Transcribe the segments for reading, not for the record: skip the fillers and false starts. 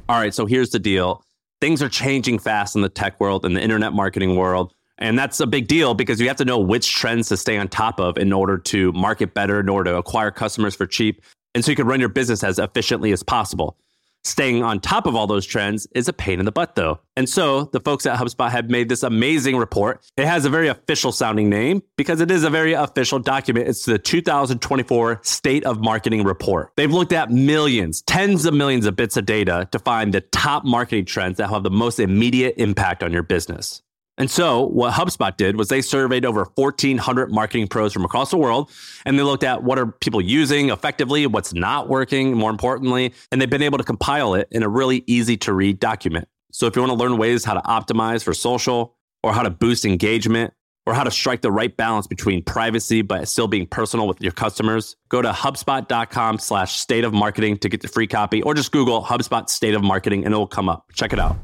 All right, so here's the deal. Things are changing fast in the tech world and the internet marketing world. And that's a big deal because you have to know which trends to stay on top of in order to market better, in order to acquire customers for cheap, and so you can run your business as efficiently as possible. Staying on top of all those trends is a pain in the butt, though. And so the folks at HubSpot have made this amazing report. It has a very official sounding name because it is a very official document. It's the 2024 State of Marketing Report. They've looked at millions, tens of millions of bits of data to find the top marketing trends that have the most immediate impact on your business. And so what HubSpot did was they surveyed over 1,400 marketing pros from across the world, and they looked at what are people using effectively, what's not working, more importantly, and they've been able to compile it in a really easy to read document. So if you want to learn ways how to optimize for social, or how to boost engagement, or how to strike the right balance between privacy but still being personal with your customers, go to HubSpot.com/state of marketing to get the free copy, or just Google HubSpot State of Marketing and it will come up. Check it out.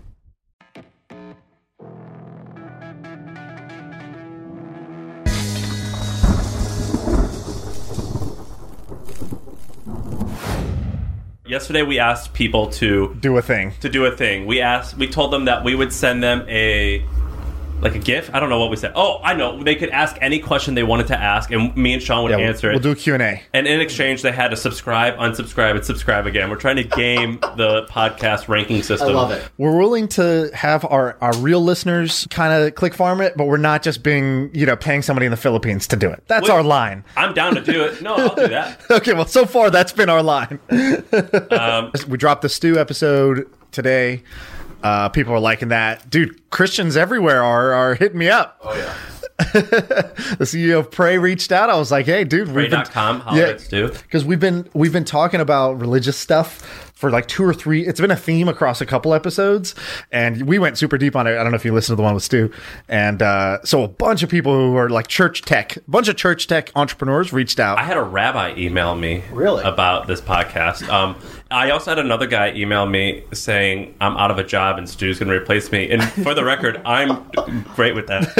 Yesterday, we asked people to do a thing. We told them that we would send them a GIF. I don't know what we said. Oh, I know. They could ask any question they wanted to ask, and me and Sean would answer it. We'll do a Q&A. And in exchange, they had to subscribe, unsubscribe, and subscribe again. We're trying to game the podcast ranking system. I love it. We're willing to have our real listeners kind of click farm it, but we're not just paying somebody in the Philippines to do it. That's our line. I'm down to do it. No, I'll do that. Okay, well, so far, that's been our line. We dropped the Stu episode today. People are liking that. Dude, Christians everywhere are hitting me up. Oh, yeah. The CEO of Pray reached out. I was like, hey, dude. Pray.com. Because we've been talking about religious stuff for like 2 or 3. It's been a theme across a couple episodes. And we went super deep on it. I don't know if you listened to the one with Stu. And so a bunch of people who are like church tech entrepreneurs reached out. I had a rabbi email me really about this podcast. I also had another guy email me saying I'm out of a job and Stu's going to replace me. And for the record, I'm great with that.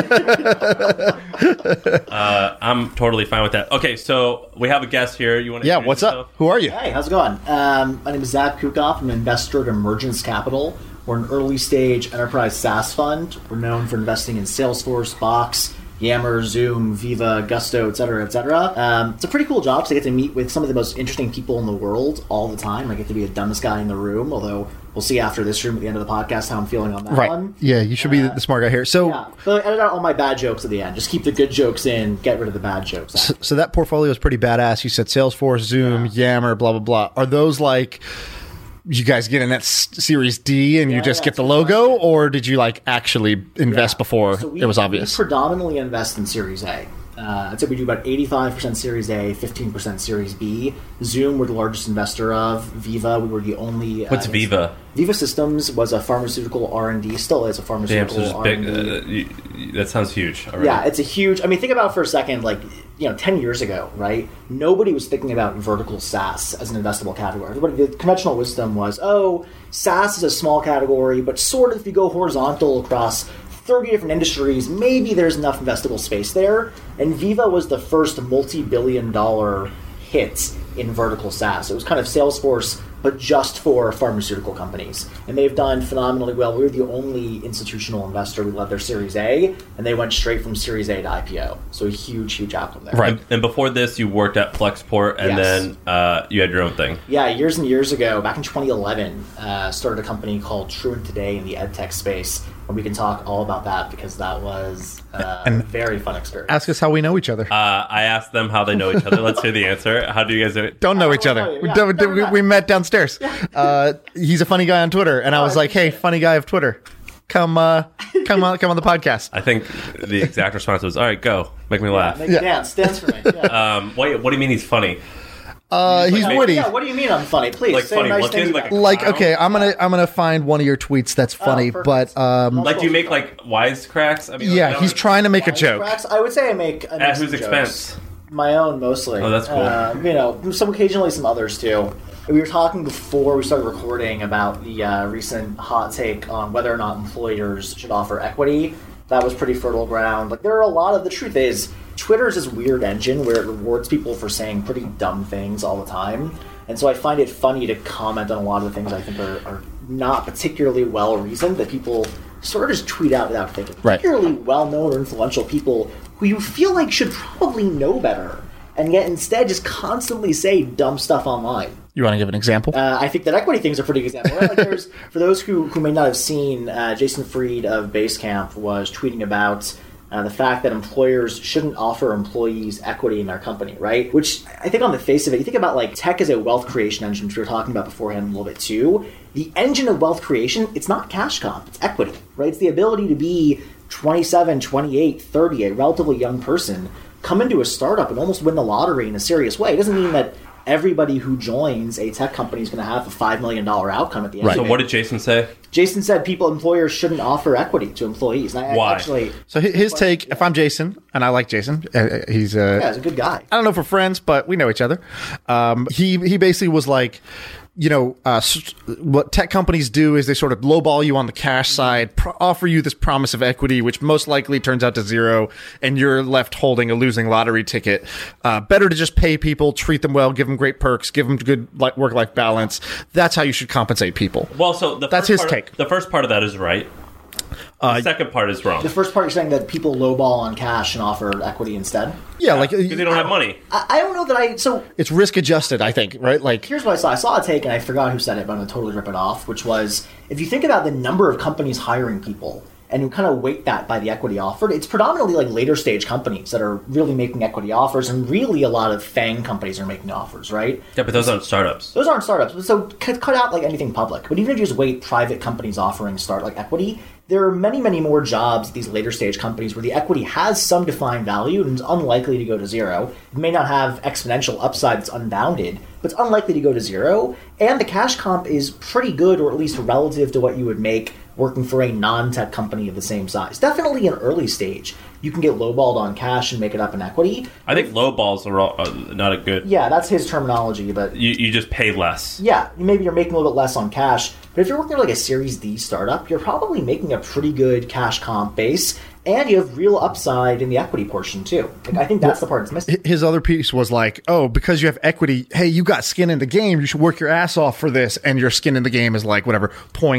I'm totally fine with that. Okay, so we have a guest here. You want to what's yourself? Up? Who are you? Hey, how's it going? My name is Zach Kukoff. I'm an investor at Emergence Capital. We're an early-stage enterprise SaaS fund. We're known for investing in Salesforce, Box, Yammer, Zoom, Viva, Gusto, et cetera, et cetera. It's a pretty cool job, so I get to meet with some of the most interesting people in the world all the time. I get to be the dumbest guy in the room, although we'll see after this room at the end of the podcast how I'm feeling on that one. Yeah, you should be the smart guy here. So, but I edit out all my bad jokes at the end. Just keep the good jokes in, get rid of the bad jokes. So that portfolio is pretty badass. You said Salesforce, Zoom, Yammer, blah, blah, blah. Are those like... you guys get in that Series D and you just get the logo, or did you like actually invest before it was obvious? We predominantly invest in Series A. I'd say we do about 85% Series A, 15% Series B. Zoom, we're the largest investor of. Viva, we were the only... What's Viva? Viva Systems was a pharmaceutical R&D, still is a pharmaceutical R&D. That sounds huge already. Yeah, it's a huge... I mean, think about it for a second, 10 years ago, right? Nobody was thinking about vertical SaaS as an investable category. The conventional wisdom was, SaaS is a small category, but sort of if you go horizontal across 30 different industries, maybe there's enough investable space there. And Viva was the first multi-billion-dollar hit in vertical SaaS. It was kind of Salesforce, but just for pharmaceutical companies. And they've done phenomenally well. We were the only institutional investor. We led their Series A, and they went straight from Series A to IPO. So a huge, huge outcome there. Right. And before this, you worked at Flexport, and then you had your own thing. Yeah, years and years ago, back in 2011, started a company called Truant Today in the edtech space. And we can talk all about that because that was a very fun experience. Ask us how we know each other. I asked them how they know each other. Let's hear the answer. How do you guys do it? Don't know each other. We met downstairs. He's a funny guy on Twitter, and I was like, "Hey, funny guy of Twitter, come on the podcast." I think the exact response was, "All right, go, make me laugh." Dance for me. Yeah. What do you mean he's funny? He's witty. Yeah, what do you mean I'm funny? Please say funny nice looking, things. Okay, I'm gonna find one of your tweets that's funny, but do you make wisecracks? I mean, he's trying to make a joke. I would say I make at whose expense? My own mostly. Oh, that's cool. Occasionally some others too. We were talking before we started recording about the recent hot take on whether or not employers should offer equity. That was pretty fertile ground. There are a lot of... The truth is, Twitter is this weird engine where it rewards people for saying pretty dumb things all the time. And so I find it funny to comment on a lot of the things I think are not particularly well reasoned that people sort of just tweet out without thinking. Right. Particularly well-known or influential people who you feel like should probably know better, and yet instead just constantly say dumb stuff online. You want to give an example? I think that equity thing's a pretty good example. Right? Like there's, for those who may not have seen, Jason Fried of Basecamp was tweeting about the fact that employers shouldn't offer employees equity in their company, right? Which I think on the face of it, you think about like tech as a wealth creation engine, which we were talking about beforehand a little bit too. The engine of wealth creation, it's not cash comp, it's equity, right? It's the ability to be 27, 28, 30, a relatively young person, come into a startup and almost win the lottery in a serious way. It doesn't mean that everybody who joins a tech company is going to have a $5 million outcome at the end of it. So what did Jason say? Jason said employers shouldn't offer equity to employees. And Why? So his take, if I'm Jason, and I like Jason, he's he's a good guy. I don't know if we're friends, but we know each other. He basically was like, what tech companies do is they sort of lowball you on the cash side, offer you this promise of equity, which most likely turns out to zero, and you're left holding a losing lottery ticket. Better to just pay people, treat them well, give them great perks, give them good work-life balance. That's how you should compensate people. Well, so that's his take. The first part of that is right. The second part is wrong. The first part, you're saying that people lowball on cash and offer equity instead? Yeah, like because they don't have money. I don't know that so it's risk adjusted, I think, right? Like, here's what I saw. I saw a take, and I forgot who said it, but I'm going to totally rip it off, which was, if you think about the number of companies hiring people, and you kind of weight that by the equity offered, it's predominantly like later stage companies that are really making equity offers, and really a lot of FANG companies are making offers, right? Yeah, but those aren't startups. Those aren't startups. So cut out like anything public. But even if you just weight private companies offering like equity, there are many, many more jobs at these later stage companies where the equity has some defined value and is unlikely to go to zero. It may not have exponential upside that's unbounded, but it's unlikely to go to zero. And the cash comp is pretty good, or at least relative to what you would make working for a non-tech company of the same size. Definitely in early stage, you can get lowballed on cash and make it up in equity. I think lowballs are not a good... Yeah, that's his terminology, but... You just pay less. Yeah, maybe you're making a little bit less on cash, but if you're working like a Series D startup, you're probably making a pretty good cash comp base, and you have real upside in the equity portion too. Like, I think that's the part that's missing. His other piece was like, oh, because you have equity, hey, you got skin in the game, you should work your ass off for this, and your skin in the game is like, whatever,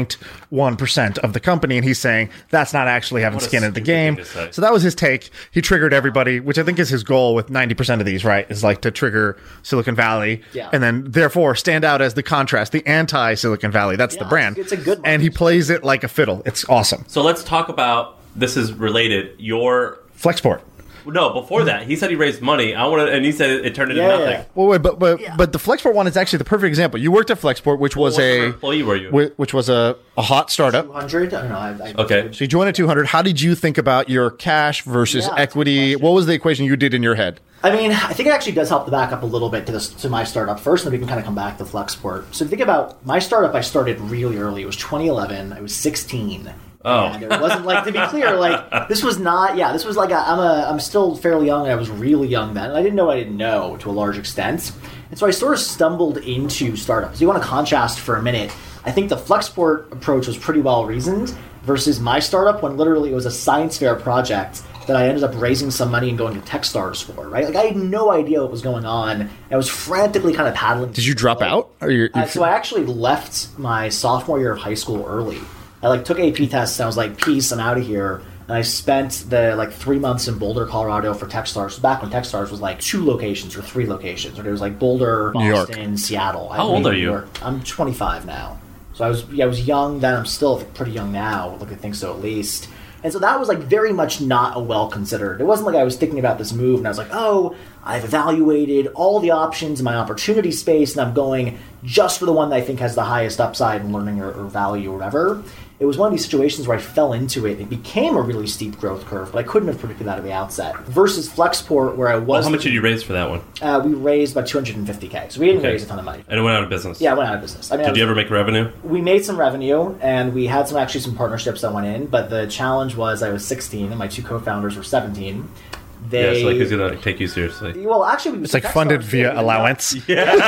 0.1% of the company, and he's saying that's not actually having skin in the game. So that was his take. He triggered everybody, which I think is his goal with 90% of these, right, is like to trigger Silicon Valley, and then therefore stand out as the contrast, the anti-Silicon Valley. That's the brand. It's a good one. And he plays it like a fiddle. It's awesome. So let's talk about, this is related, your... Flexport. No, before that, he said he raised money. And he said it turned into nothing. Yeah. Well, wait, but the Flexport one is actually the perfect example. You worked at Flexport, which was what sort of employee were you? Which was a hot startup. 200? I don't know. Okay. So you joined at 200. How did you think about your cash versus equity? What was the equation you did in your head? I mean, I think it actually does help to back up a little bit to my startup first, and then we can kind of come back to Flexport. So if you think about my startup, I started really early. It was 2011. I was 16. Oh. And it wasn't like, to be clear, like, this was not, this was like, I'm still fairly young, and I was really young then, and I didn't know what I didn't know to a large extent. And so I sort of stumbled into startups. You want to contrast for a minute. I think the Flexport approach was pretty well reasoned versus my startup, when literally it was a science fair project that I ended up raising some money and going to Techstars for, right? Like, I had no idea what was going on. I was frantically kind of paddling. Did you drop out? Or so I actually left my sophomore year of high school early. I took AP tests, and I was like, peace, I'm out of here. And I spent the 3 months in Boulder, Colorado for Techstars. Back when Techstars was 2 locations or 3 locations. Or it was Boulder, Boston, Seattle. How old are you? I'm 25 now. So I was young then. I'm still pretty young now. I think so at least. And so that was very much not a well considered. It wasn't like I was thinking about this move and I was like, oh, I've evaluated all the options in my opportunity space and I'm going just for the one that I think has the highest upside in learning or value or whatever. It was one of these situations where I fell into it. It became a really steep growth curve, but I couldn't have predicted that at the outset. Versus Flexport, where I was... Well, how much did you raise for that one? We raised about $250K, so we didn't raise a ton of money. And it went out of business? Yeah, it went out of business. I mean, did you ever make revenue? We made some revenue, and we had some partnerships that went in, but the challenge was I was 16, and my 2 co-founders were 17. So who's going to take you seriously? Well, actually, it's funded via allowance. Yeah.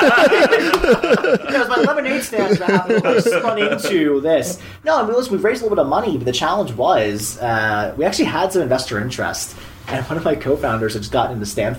Because my lemonade stand spun into this. No, I mean, listen, we've raised a little bit of money, but the challenge was we actually had some investor interest, and one of my co-founders had just gotten into Stanford.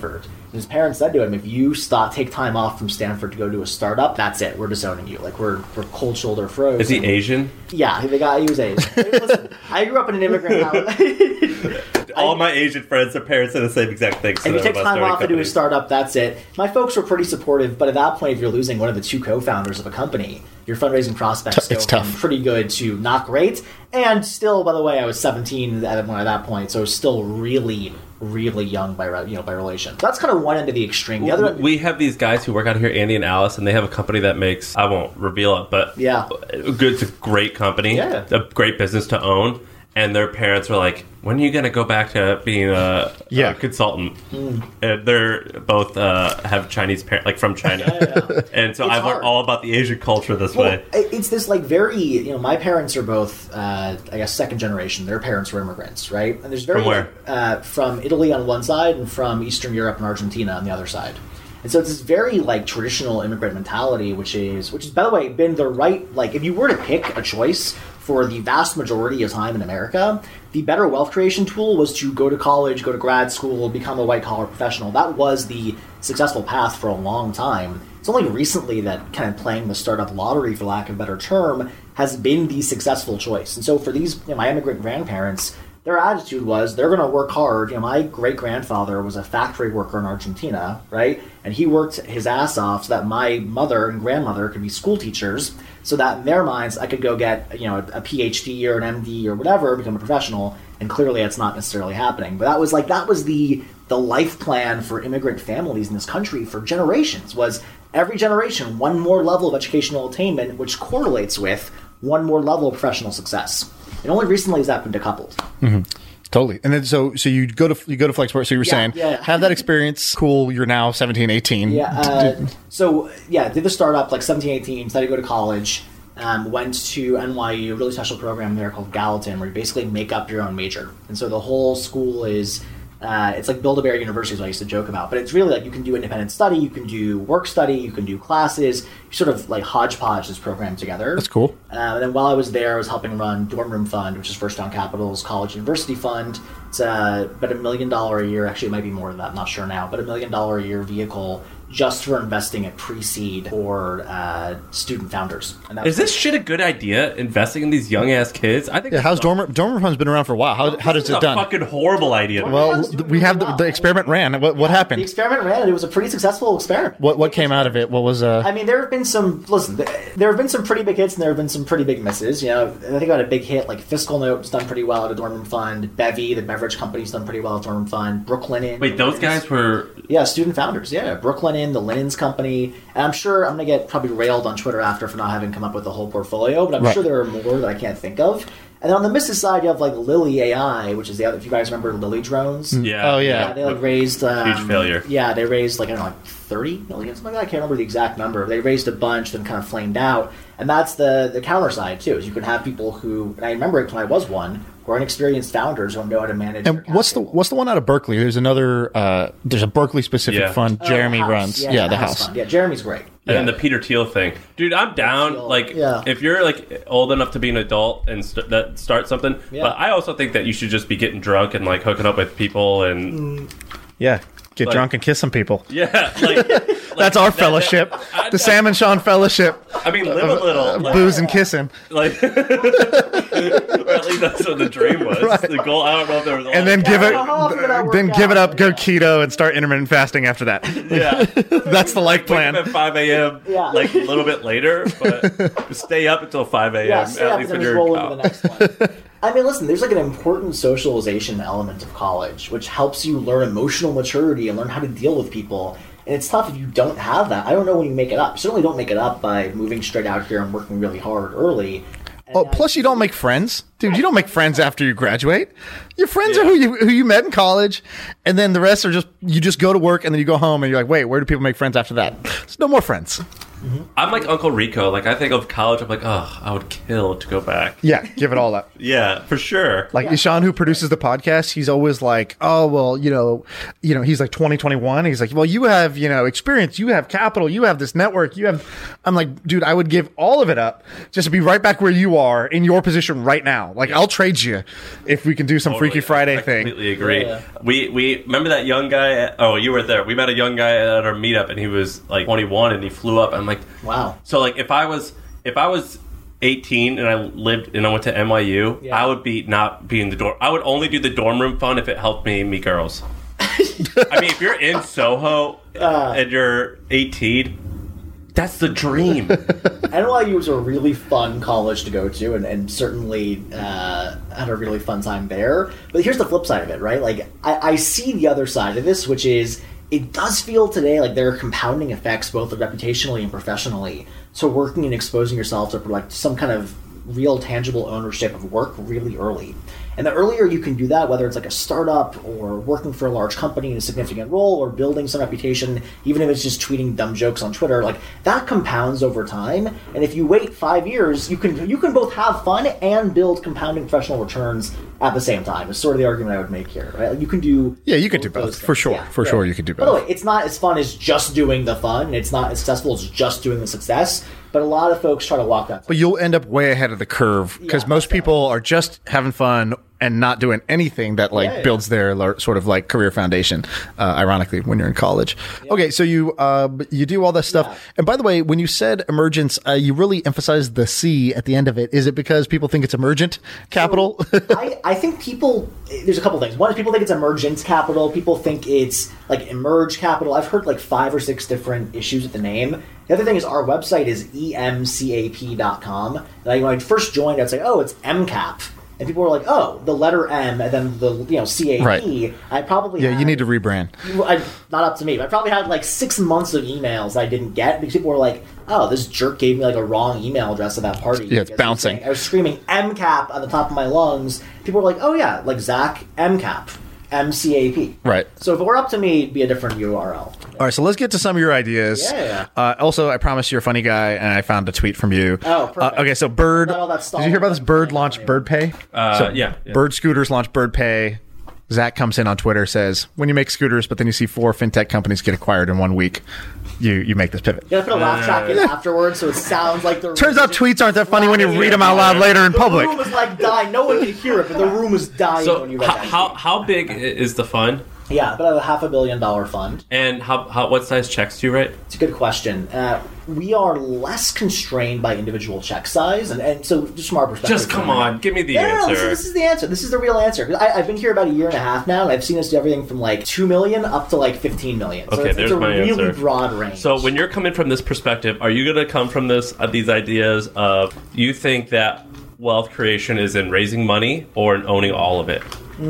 His parents said to him, if you take time off from Stanford to go to a startup, that's it. We're disowning you. Like, we're cold shoulder froze. Is he Asian? Yeah, he was Asian. Listen, I grew up in an immigrant house. All my Asian friends, their parents say the same exact thing. If you take time off to do a startup, that's it. My folks were pretty supportive, but at that point, if you're losing one of the two co-founders of a company, your fundraising prospects go from pretty good to not great. And still, by the way, I was 17 at that point, so still really, really young by relation. That's kind of one end of the extreme. The other end, we have these guys who work out here, Andy and Alice, and they have a company that makes, I won't reveal it, but it's a great company, a great business to own. And their parents were like, when are you going to go back to being a consultant? And they're both have Chinese parents, like from China. And so I've learned all about the Asian culture this way. It's this like very, my parents are both, I guess, second generation. Their parents were immigrants, right? And there's very, from where? From Italy on one side and from Eastern Europe and Argentina on the other side. And so it's this very like traditional immigrant mentality, which is by the way been the right, like if you were to pick a choice for the vast majority of time in America, the better wealth creation tool was to go to college, go to grad school, become a white collar professional. That was the successful path for a long time. It's only recently that kind of playing the startup lottery, for lack of a better term, has been the successful choice. And so for these, my immigrant grandparents, their attitude was they're going to work hard. My great-grandfather was a factory worker in Argentina, right? And he worked his ass off so that my mother and grandmother could be school teachers, so that in their minds I could go get a PhD or an MD or whatever, become a professional. And clearly that's not necessarily happening. But that was the life plan for immigrant families in this country for generations. Was every generation one more level of educational attainment, which correlates with one more level of professional success. And only recently has that been decoupled. Mm-hmm. Totally. And then so you go to Flexport. So you were saying have that experience. Cool. You're now 17, 18. Yeah. Did the startup like 17, 18. Decided to go to college. Went to NYU, a really special program there called Gallatin, where you basically make up your own major. And so the whole school is it's like Build-A-Bear University is what I used to joke about. But it's really like you can do independent study, you can do work study, you can do classes. You sort of like hodgepodge this program together. That's cool. And then while I was there, I was helping run Dorm Room Fund, which is First Down Capital's college university fund. It's about $1 million a year. Actually, it might be more than that. I'm not sure now. But $1 million a year vehicle just for investing at pre-seed or student founders. And is this shit a good idea, investing in these young-ass kids? I think. Yeah, how's Dorm Room Fund's been around for a while. How does it done? Fucking horrible idea. Well, we have the experiment ran. What happened? The experiment ran, and it was a pretty successful experiment. What came out of it? What was? I mean, there have been some. Listen, there have been some pretty big hits, and there have been some pretty big misses. I think about a big hit like Fiscal Note's done pretty well at a Dorm Room Fund. Bevy, the beverage company's done pretty well at Dorm Room Fund. Brooklinen. Wait, those guys were student founders. Yeah, Brooklinen, the Linens company. And I'm sure I'm going to get probably railed on Twitter after for not having come up with the whole portfolio, but I'm sure there are more that I can't think of. And then on the misses side, you have like Lily AI, which is the other. If you guys remember Lily Drones, yeah, they like raised huge failure. Yeah, they raised like 30 million, something like that. I can't remember the exact number. They raised a bunch, then kind of flamed out. And that's the counter side too. Is you can have people who, and I remember it when I was one, who are inexperienced founders who know how to manage. And what's the one out of Berkeley? There's another. There's a Berkeley specific fund. Jeremy runs. The house. Fund. Yeah, Jeremy's great. And then the Peter Thiel thing, dude. I'm down. If you're like old enough to be an adult and start something, but I also think that you should just be getting drunk and like hooking up with people and get drunk and kiss some people. Yeah, that's our fellowship, the Sam and Sean fellowship. I mean, live a little, booze and kissing, or at least that's what the dream was. Right. The goal. I don't know if there was. And then give it up, go keto, and start intermittent fasting after that. Yeah, that's the life plan. Wake up at 5 a.m. Like a little bit later, but stay up until 5 a.m. Yeah, stay at up least and when then you're roll into the next one. I mean, listen, there's like an important socialization element of college, which helps you learn emotional maturity and learn how to deal with people. And it's tough if you don't have that. I don't know when you make it up. You certainly don't make it up by moving straight out here and working really hard early. Plus you don't make friends. Dude, you don't make friends after you graduate. Your friends are who you met in college, and then the rest are you just go to work and then you go home and you're like, wait, where do people make friends after that? There's no more friends. I'm like Uncle Rico. Like, I think of college, I'm like, oh, I would kill to go back. Yeah, give it all up. Yeah, for sure. Like Ishan, who produces the podcast, he's always like, oh, well, he's like 2021. He's like, well, you have, experience, you have capital, you have this network, I'm like, dude, I would give all of it up just to be right back where you are in your position right now. Like, I'll trade you if we can do some Freaky Friday thing. I completely agree. Yeah. We remember that young guy. Oh, you were there. We met a young guy at our meetup, and he was like 21, and he flew up. I'm like, wow. So like, if I was 18 and I lived and I went to NYU, I would not be in the dorm. I would only do the dorm room fun if it helped me meet girls. I mean, if you're in Soho and you're 18, that's the dream. NYU was a really fun college to go to, and certainly had a really fun time there. But here's the flip side of it, right? Like, I see the other side of this, which is it does feel today like there are compounding effects, both reputationally and professionally. So working and exposing yourself to like some kind of real tangible ownership of work really early. And the earlier you can do that, whether it's like a startup or working for a large company in a significant role or building some reputation, even if it's just tweeting dumb jokes on Twitter, like that compounds over time. And if you wait 5 years, you can both have fun and build compounding professional returns at the same time. It's sort of the argument I would make here, right? Like you can do both for sure. Yeah, for sure you can do both. By the way, it's not as fun as just doing the fun. It's not as successful as just doing the success. But a lot of folks try to walk that. But you'll end up way ahead of the curve because most people are just having fun and not doing anything that builds their sort of like career foundation. Ironically, when you're in college. Yeah. Okay, so you do all this stuff. Yeah. And by the way, when you said emergence, you really emphasized the C at the end of it. Is it because people think it's emergent capital? So, I think there's a couple things. One is people think it's emergent capital. People think it's like emerge capital. I've heard like 5 or 6 different issues with the name. The other thing is our website is emcap.com. And when I first joined, I'd say, oh, it's MCAP. And people were like, oh, the letter M and then the CAP. Right. I probably you need to rebrand. Not up to me. But I probably had like 6 months of emails I didn't get because people were like, oh, this jerk gave me like a wrong email address at that party. Yeah, it's bouncing. I was screaming MCAP on the top of my lungs. People were like, oh yeah, like Zach MCAP. MCAP. Right. So if it were up to me, it'd be a different URL. All right, so let's get to some of your ideas. Yeah. Also, I promise you're a funny guy, and I found a tweet from you. Oh, perfect. Okay, so Bird. Did you hear about this? Bird launched Bird Pay. Yeah. Bird Scooters launched Bird Pay. Zach comes in on Twitter, says, when you make scooters, but then you see 4 fintech companies get acquired in 1 week, you make this pivot. You gotta put a laugh track in afterwards, so it sounds like the. Turns out tweets aren't that funny when you read them out loud later in public. The room was like dying. No one could hear it, but the room was dying when you read that. How big is the fund? Yeah, about a $500 million fund. And what size checks do you write? It's a good question. We are less constrained by individual check size, and so just from our perspective. Just come on, give me the answer. No, this is the answer. This is the real answer. I've been here about a year and a half now, and I've seen us do everything from like $2 million up to like $15 million. So okay, there's my answer. It's a really broad range. So when you're coming from this perspective, are you going to come from these ideas of you think that wealth creation is in raising money or in owning all of it?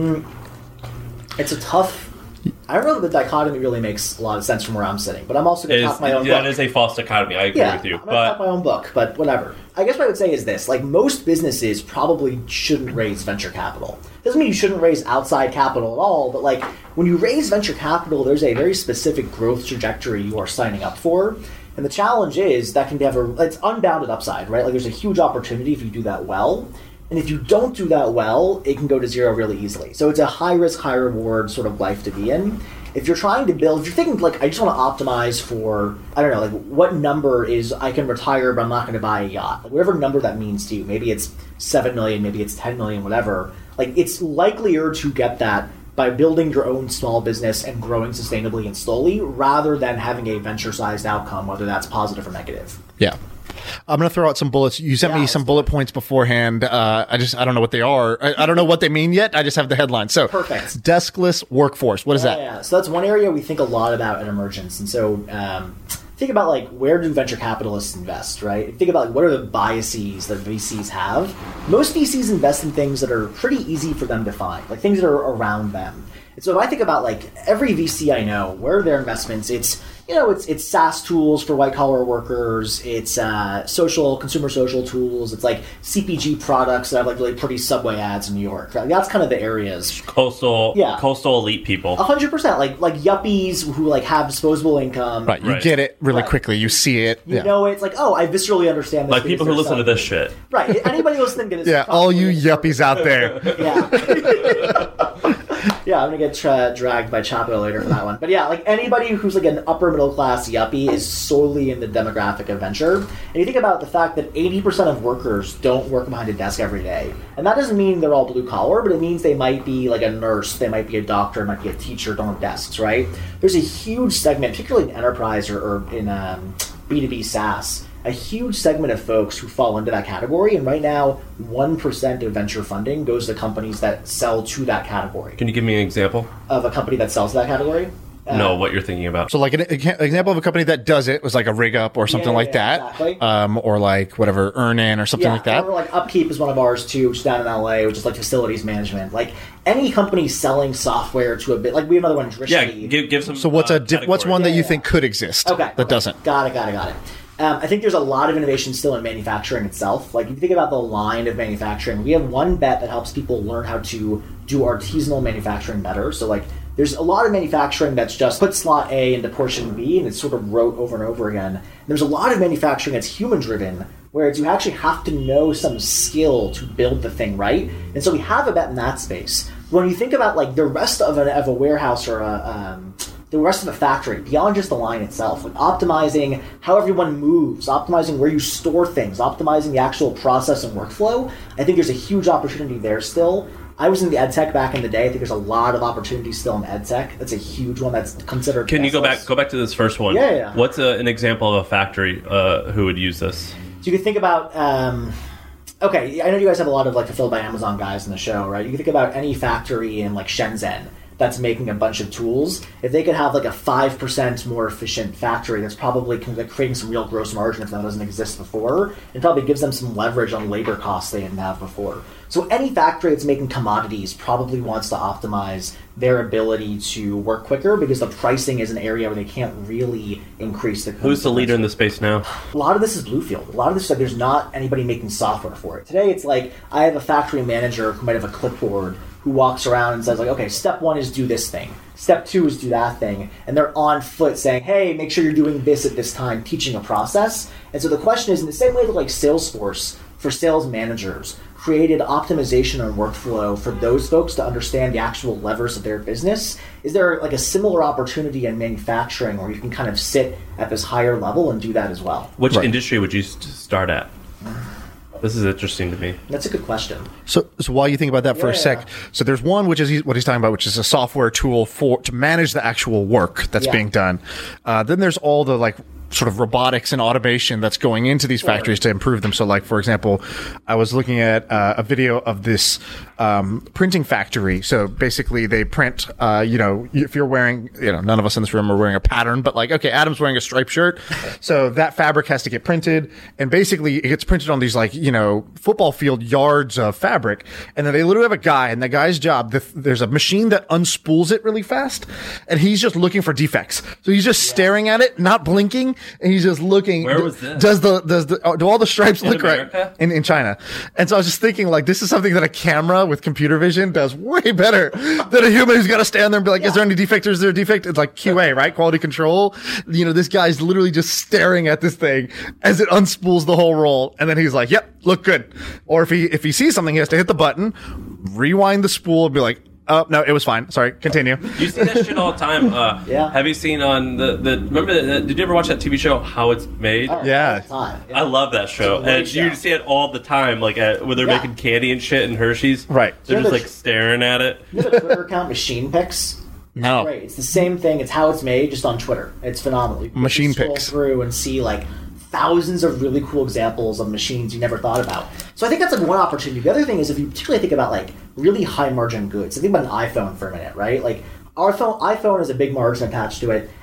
It's a tough. I don't know if the dichotomy really makes a lot of sense from where I'm sitting, but I'm also going to talk my own book. That is a false dichotomy. I agree with you. I'm going to talk my own book, but whatever. I guess what I would say is this. Like, most businesses probably shouldn't raise venture capital. Doesn't mean you shouldn't raise outside capital at all, but like, when you raise venture capital, there's a very specific growth trajectory you are signing up for. And the challenge is that can have it's unbounded upside, right? Like, there's a huge opportunity if you do that well. And if you don't do that well, it can go to zero really easily. So it's a high risk, high reward sort of life to be in. If you're trying to build, if you're thinking like, I just want to optimize for, I don't know, like what number is I can retire, but I'm not going to buy a yacht. Like whatever number that means to you. Maybe it's 7 million, maybe it's 10 million, whatever. Like it's likelier to get that by building your own small business and growing sustainably and slowly rather than having a venture-sized outcome, whether that's positive or negative. Yeah. I'm going to throw out some bullets. You sent me some bullet points beforehand. I don't know what they are. I don't know what they mean yet. I just have the headline. So, perfect. Deskless workforce. What is that? Yeah. So that's one area we think a lot about at Emergence. And so think about like where do venture capitalists invest, right? Think about like, what are the biases that VCs have. Most VCs invest in things that are pretty easy for them to find, like things that are around them. And so if I think about like every VC I know, where are their investments? It's SaaS tools for white collar workers. It's consumer social tools. It's like CPG products that have like really pretty subway ads in New York. That's kind of the areas. Coastal elite people. 100%. Like yuppies who like have disposable income. Right. You get it really quickly. You see it. You know, it's like, oh, I viscerally understand this. Like people who listen to this shit. Right. Anybody listening to this. Yeah. All you yuppies out there. Yeah, I'm going to get dragged by Chapo later for that one. But yeah, like anybody who's like an upper middle class yuppie is solely in the demographic of venture. And you think about the fact that 80% of workers don't work behind a desk every day. And that doesn't mean they're all blue collar, but it means they might be like a nurse, they might be a doctor, might be a teacher, don't have desks, right? There's a huge segment, particularly in enterprise or in B2B SaaS, a huge segment of folks who fall into that category, and right now 1% of venture funding goes to companies that sell to that category. Can you give me an example of a company that sells to that category? No, what you're thinking about. So like an example of a company that does it was like a RigUp or something like that. Exactly. Or like whatever, Earnin or something like that. Or like Upkeep is one of ours too, which is down in LA, which is like facilities management. Like any company selling software to a bit, like we have another one, Drishti. Yeah, give some. So what's one that you think could exist that doesn't? Got it. I think there's a lot of innovation still in manufacturing itself. Like if you think about the line of manufacturing, we have one bet that helps people learn how to do artisanal manufacturing better. So like there's a lot of manufacturing that's just put slot A into portion B and it's sort of rote over and over again. And there's a lot of manufacturing that's human driven, whereas you actually have to know some skill to build the thing right. And so we have a bet in that space. When you think about like the rest of a warehouse or the rest of the factory, beyond just the line itself, like optimizing how everyone moves, optimizing where you store things, optimizing the actual process and workflow, I think there's a huge opportunity there still. I was in the ed tech back in the day. I think there's a lot of opportunities still in ed tech. That's a huge one that's considered. Can you go back to this first one? Yeah. What's an example of a factory who would use this? So you can think about. Okay, I know you guys have a lot of like Fulfilled by Amazon guys in the show, right? You can think about any factory in like Shenzhen that's making a bunch of tools. If they could have like a 5% more efficient factory, that's probably creating some real gross margin if that doesn't exist before. It probably gives them some leverage on labor costs they didn't have before. So any factory that's making commodities probably wants to optimize their ability to work quicker because the pricing is an area where they can't really increase the... Who's the leader in the space now? A lot of this is Bluefield. A lot of this, like, there's not anybody making software for it. Today it's like, I have a factory manager who might have a clipboard who walks around and says like, okay, step 1 is do this thing. Step 2 is do that thing. And they're on foot saying, hey, make sure you're doing this at this time, teaching a process. And so the question is, in the same way that like Salesforce for sales managers created optimization and workflow for those folks to understand the actual levers of their business, is there like a similar opportunity in manufacturing where you can kind of sit at this higher level and do that as well? Which industry would you start at? This is interesting to me. That's a good question. So while you think about that for a sec, so there's one, which is what he's talking about, which is a software tool to manage the actual work that's being done. Then there's all the like sort of robotics and automation that's going into these factories to improve them. So like, for example, I was looking at a video of this printing factory. So basically they print, if you're wearing, none of us in this room are wearing a pattern, but like, okay, Adam's wearing a striped shirt. So that fabric has to get printed. And basically it gets printed on these like, football field yards of fabric. And then they literally have a guy, and the guy's job, there's a machine that unspools it really fast. And he's just looking for defects. So he's just staring at it, not blinking. And he's just looking. Where was this? Do all the stripes look America? right in China? And so I was just thinking, like, this is something that a camera with computer vision does way better than a human who's got to stand there and be like, is there any defect or is there a defect? It's like QA, right? Quality control. This guy's literally just staring at this thing as it unspools the whole roll, and then he's like, yep, look good. Or if he sees something, he has to hit the button, rewind the spool, and be like, oh, no, it was fine. Sorry, continue. You see that shit all the time. Have you seen on remember, did you ever watch that TV show, How It's Made? Oh, yeah. I love that show. And you see it all the time, like when they're making candy and shit in Hershey's. Right. They're just like staring at it. You know the Twitter account Machine Picks? No. Right. It's the same thing. It's How It's Made, just on Twitter. It's phenomenal. You Machine scroll Picks. Through and see like thousands of really cool examples of machines you never thought about. So I think that's like one opportunity. The other thing is, if you particularly think about like really high margin goods, so think about an iPhone for a minute, right? Like our iPhone has a big margin attached to it.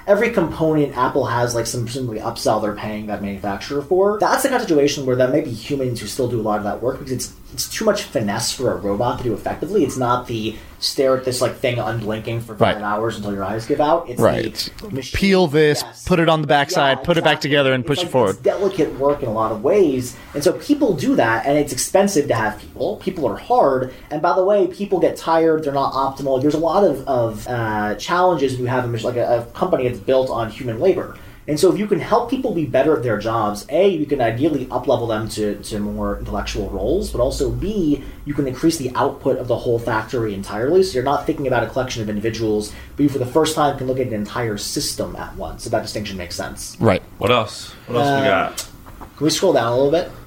every component Apple has like some presumably upsell they're paying that manufacturer for. That's the kind of situation where there may be humans who still do a lot of that work because it's too much finesse for a robot to do effectively. It's not the stare at this like thing unblinking for 5 hours until your eyes give out. It's the machine, peel this, put it on the backside, put it back together, and push it forward. It's delicate work in a lot of ways, and so people do that, and it's expensive to have people. People are hard, and by the way, people get tired. They're not optimal. There's a lot of challenges when you have a company that's built on human labor. And so if you can help people be better at their jobs, A, you can ideally up-level them to more intellectual roles, but also B, you can increase the output of the whole factory entirely. So you're not thinking about a collection of individuals, but you for the first time can look at an entire system at once. So that distinction makes sense. Right. What else? What else we got? Can we scroll down a little bit?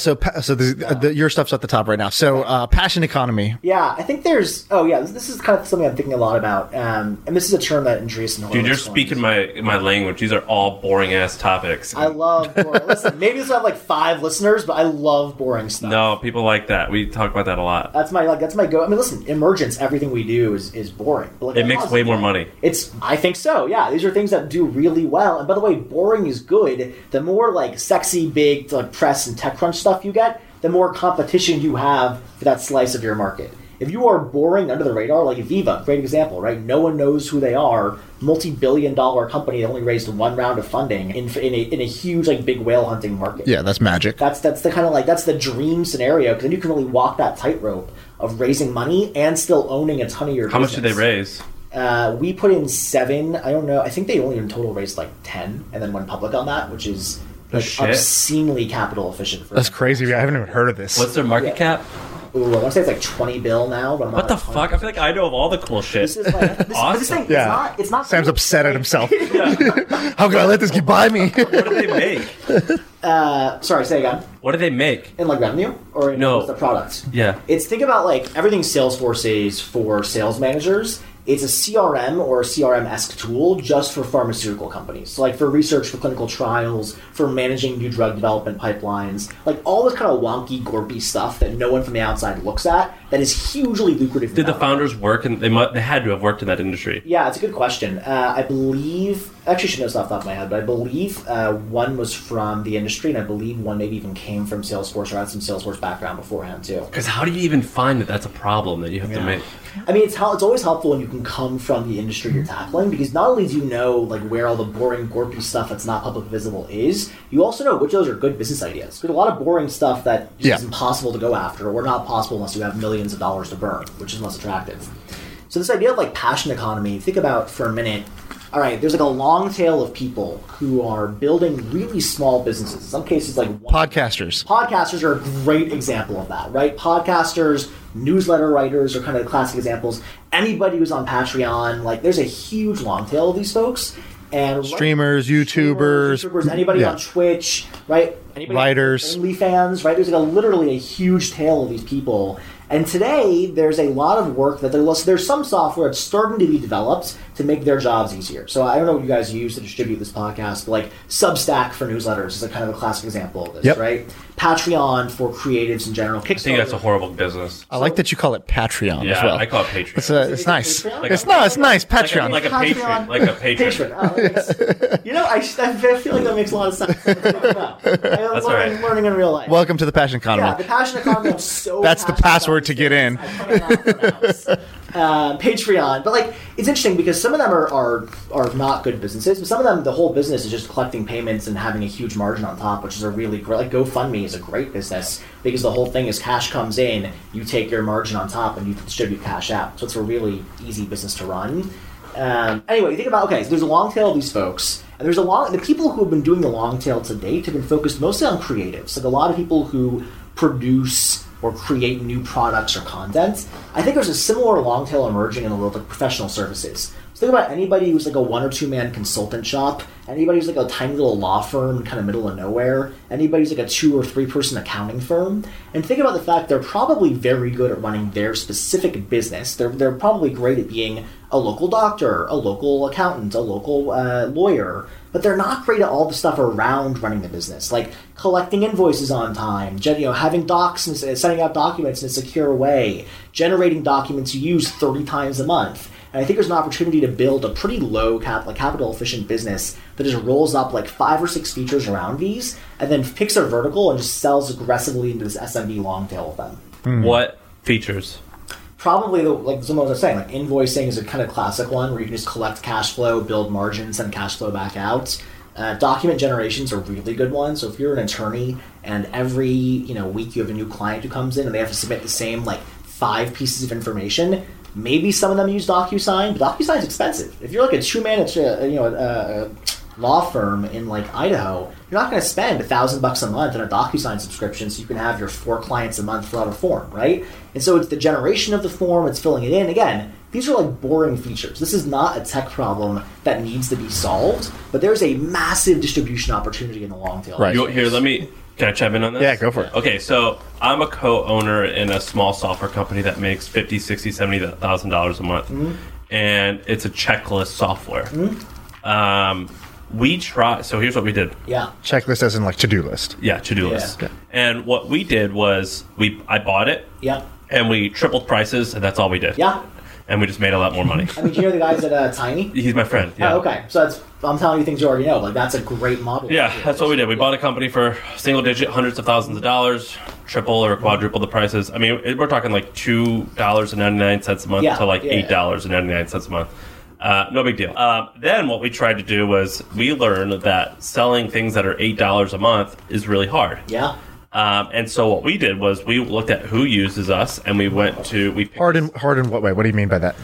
Your stuff's at the top right now. So, passion economy. Yeah, I think there's. Oh, yeah, this is kind of something I'm thinking a lot about, and this is a term that Andreas and dude, you're speaking my language. These are all boring ass topics. I love boring. Listen, maybe this will have like 5 listeners, but I love boring stuff. No, people like that. We talk about that a lot. That's my go. I mean, listen, Emergence, everything we do is boring. But like, it makes way more money. I think so. Yeah, these are things that do really well. And by the way, boring is good. The more like sexy, big like press and TechCrunch stuff you get, the more competition you have for that slice of your market. If you are boring under the radar, like Viva, great example, right? No one knows who they are. Multi-billion-dollar company that only raised 1 round of funding in a huge like big whale hunting market. Yeah, that's magic. That's the kind of like that's the dream scenario because then you can really walk that tightrope of raising money and still owning a ton of your. How much did they raise? We put in 7. I don't know. I think they only in total raised like 10, and then went public on that, which is. Obscenely capital efficient. That's crazy. I haven't even heard of this. What's their market cap? Ooh, I want to say it's like 20 bill now. But what the fuck? I feel like I know of all the cool shit. This is like, awesome. It's not Sam's upset at himself. How could I let this get by me? What do they make? Sorry, say again. What do they make? In like revenue? Or in the product? Yeah. Think about like everything Salesforce is for sales managers. It's a CRM or a CRM-esque tool just for pharmaceutical companies. So like for research, for clinical trials, for managing new drug development pipelines, like all this kind of wonky, gorpy stuff that no one from the outside looks at that is hugely lucrative. Did the founders work? And they had to have worked in that industry. Yeah, it's a good question. I believe, actually I should know this off the top of my head, but I believe one was from the industry, and I believe one maybe even came from Salesforce or had some Salesforce background beforehand too. Because how do you even find that that's a problem that you have to make? I mean, it's always helpful when you can come from the industry you're tackling, because not only do you know like where all the boring, gorpy stuff that's not public visible is, you also know which of those are good business ideas. There's a lot of boring stuff that is impossible to go after, or not possible unless you have millions of dollars to burn, which is less attractive. So this idea of like passion economy, think about for a minute. All right, there's like a long tail of people who are building really small businesses. In some cases, like podcasters. Podcasters are a great example of that, right? Podcasters, newsletter writers are kind of the classic examples. Anybody who's on Patreon, like there's a huge long tail of these folks. And streamers, YouTubers, anybody on Twitch, right? Anybody writers, OnlyFans, right? There's like literally a huge tail of these people. And today, there's a lot of work that there's some software that's starting to be developed to make their jobs easier. So I don't know what you guys use to distribute this podcast, but like Substack for newsletters is a kind of a classic example of this, right? Patreon for creatives in general. Kickstarter. I think that's a horrible business. I like that you call it Patreon as well. I call it Patreon. It's nice. It's nice. Patreon. Like a patron. Like a patron. I feel like that makes a lot of sense. I'm learning in real life. Welcome to the passion economy. Yeah, the passion economy. I'm so that's the password to get in. Patreon, but like it's interesting because some of them are not good businesses, but some of them the whole business is just collecting payments and having a huge margin on top, which is a really great. Like GoFundMe is a great business because the whole thing is cash comes in, you take your margin on top, and you distribute cash out. So it's a really easy business to run. Anyway, you think about so there's a long tail of these folks, and the people who have been doing the long tail to date have been focused mostly on creatives. Like a lot of people who produce or create new products or content. I think there's a similar long tail emerging in the world of like professional services. So think about anybody who's like a 1 or 2 man consultant shop, anybody who's like a tiny little law firm kind of middle of nowhere, anybody who's like a 2 or 3 person accounting firm, and think about the fact they're probably very good at running their specific business. They're probably great at being a local doctor, a local accountant, a local lawyer, but they're not great at all the stuff around running the business, like collecting invoices on time, having docs and sending out documents in a secure way, generating documents you use 30 times a month. And I think there's an opportunity to build a pretty low capital efficient business that just rolls up like 5 or 6 features around these and then picks a vertical and just sells aggressively into this SMB long tail of them. What features? Probably like some of what I was saying, like invoicing is a kind of classic one where you can just collect cash flow, build margins, send cash flow back out. Document generation's a really good one. So if you're an attorney and every week you have a new client who comes in and they have to submit the same like 5 pieces of information, maybe some of them use DocuSign, but DocuSign's expensive. If you're like a two-man law firm in like Idaho, you're not going to spend $1,000 a month on a DocuSign subscription so you can have your 4 clients a month fill out a form, right? And so it's the generation of the form, it's filling it in. Again, these are like boring features. This is not a tech problem that needs to be solved, but there's a massive distribution opportunity in the long tail. Right. Can I chime in on this? Yeah, go for it. Okay, so I'm a co-owner in a small software company that makes $50,000, $60,000, $70,000 a month, and it's a checklist software. We try. So here's what we did. Yeah. Checklist as in like to-do list. Yeah, to-do list. Yeah. And what we did was I bought it. Yeah. And we tripled prices, and that's all we did. Yeah. And we just made a lot more money. I mean, do you know the guys at Tiny? He's my friend. Yeah. Oh, okay. So I'm telling you things you already know. Like that's a great model. Yeah, that's what we did. We bought a company for single-digit hundreds of thousands of dollars, triple or quadruple the prices. I mean, we're talking like $2.99 a month to like $8.99 a month. No big deal. Then what we tried to do was we learned that selling things that are $8 a month is really hard. Yeah. And so what we did was we looked at who uses us, and we went to hard in what way? What do you mean by that?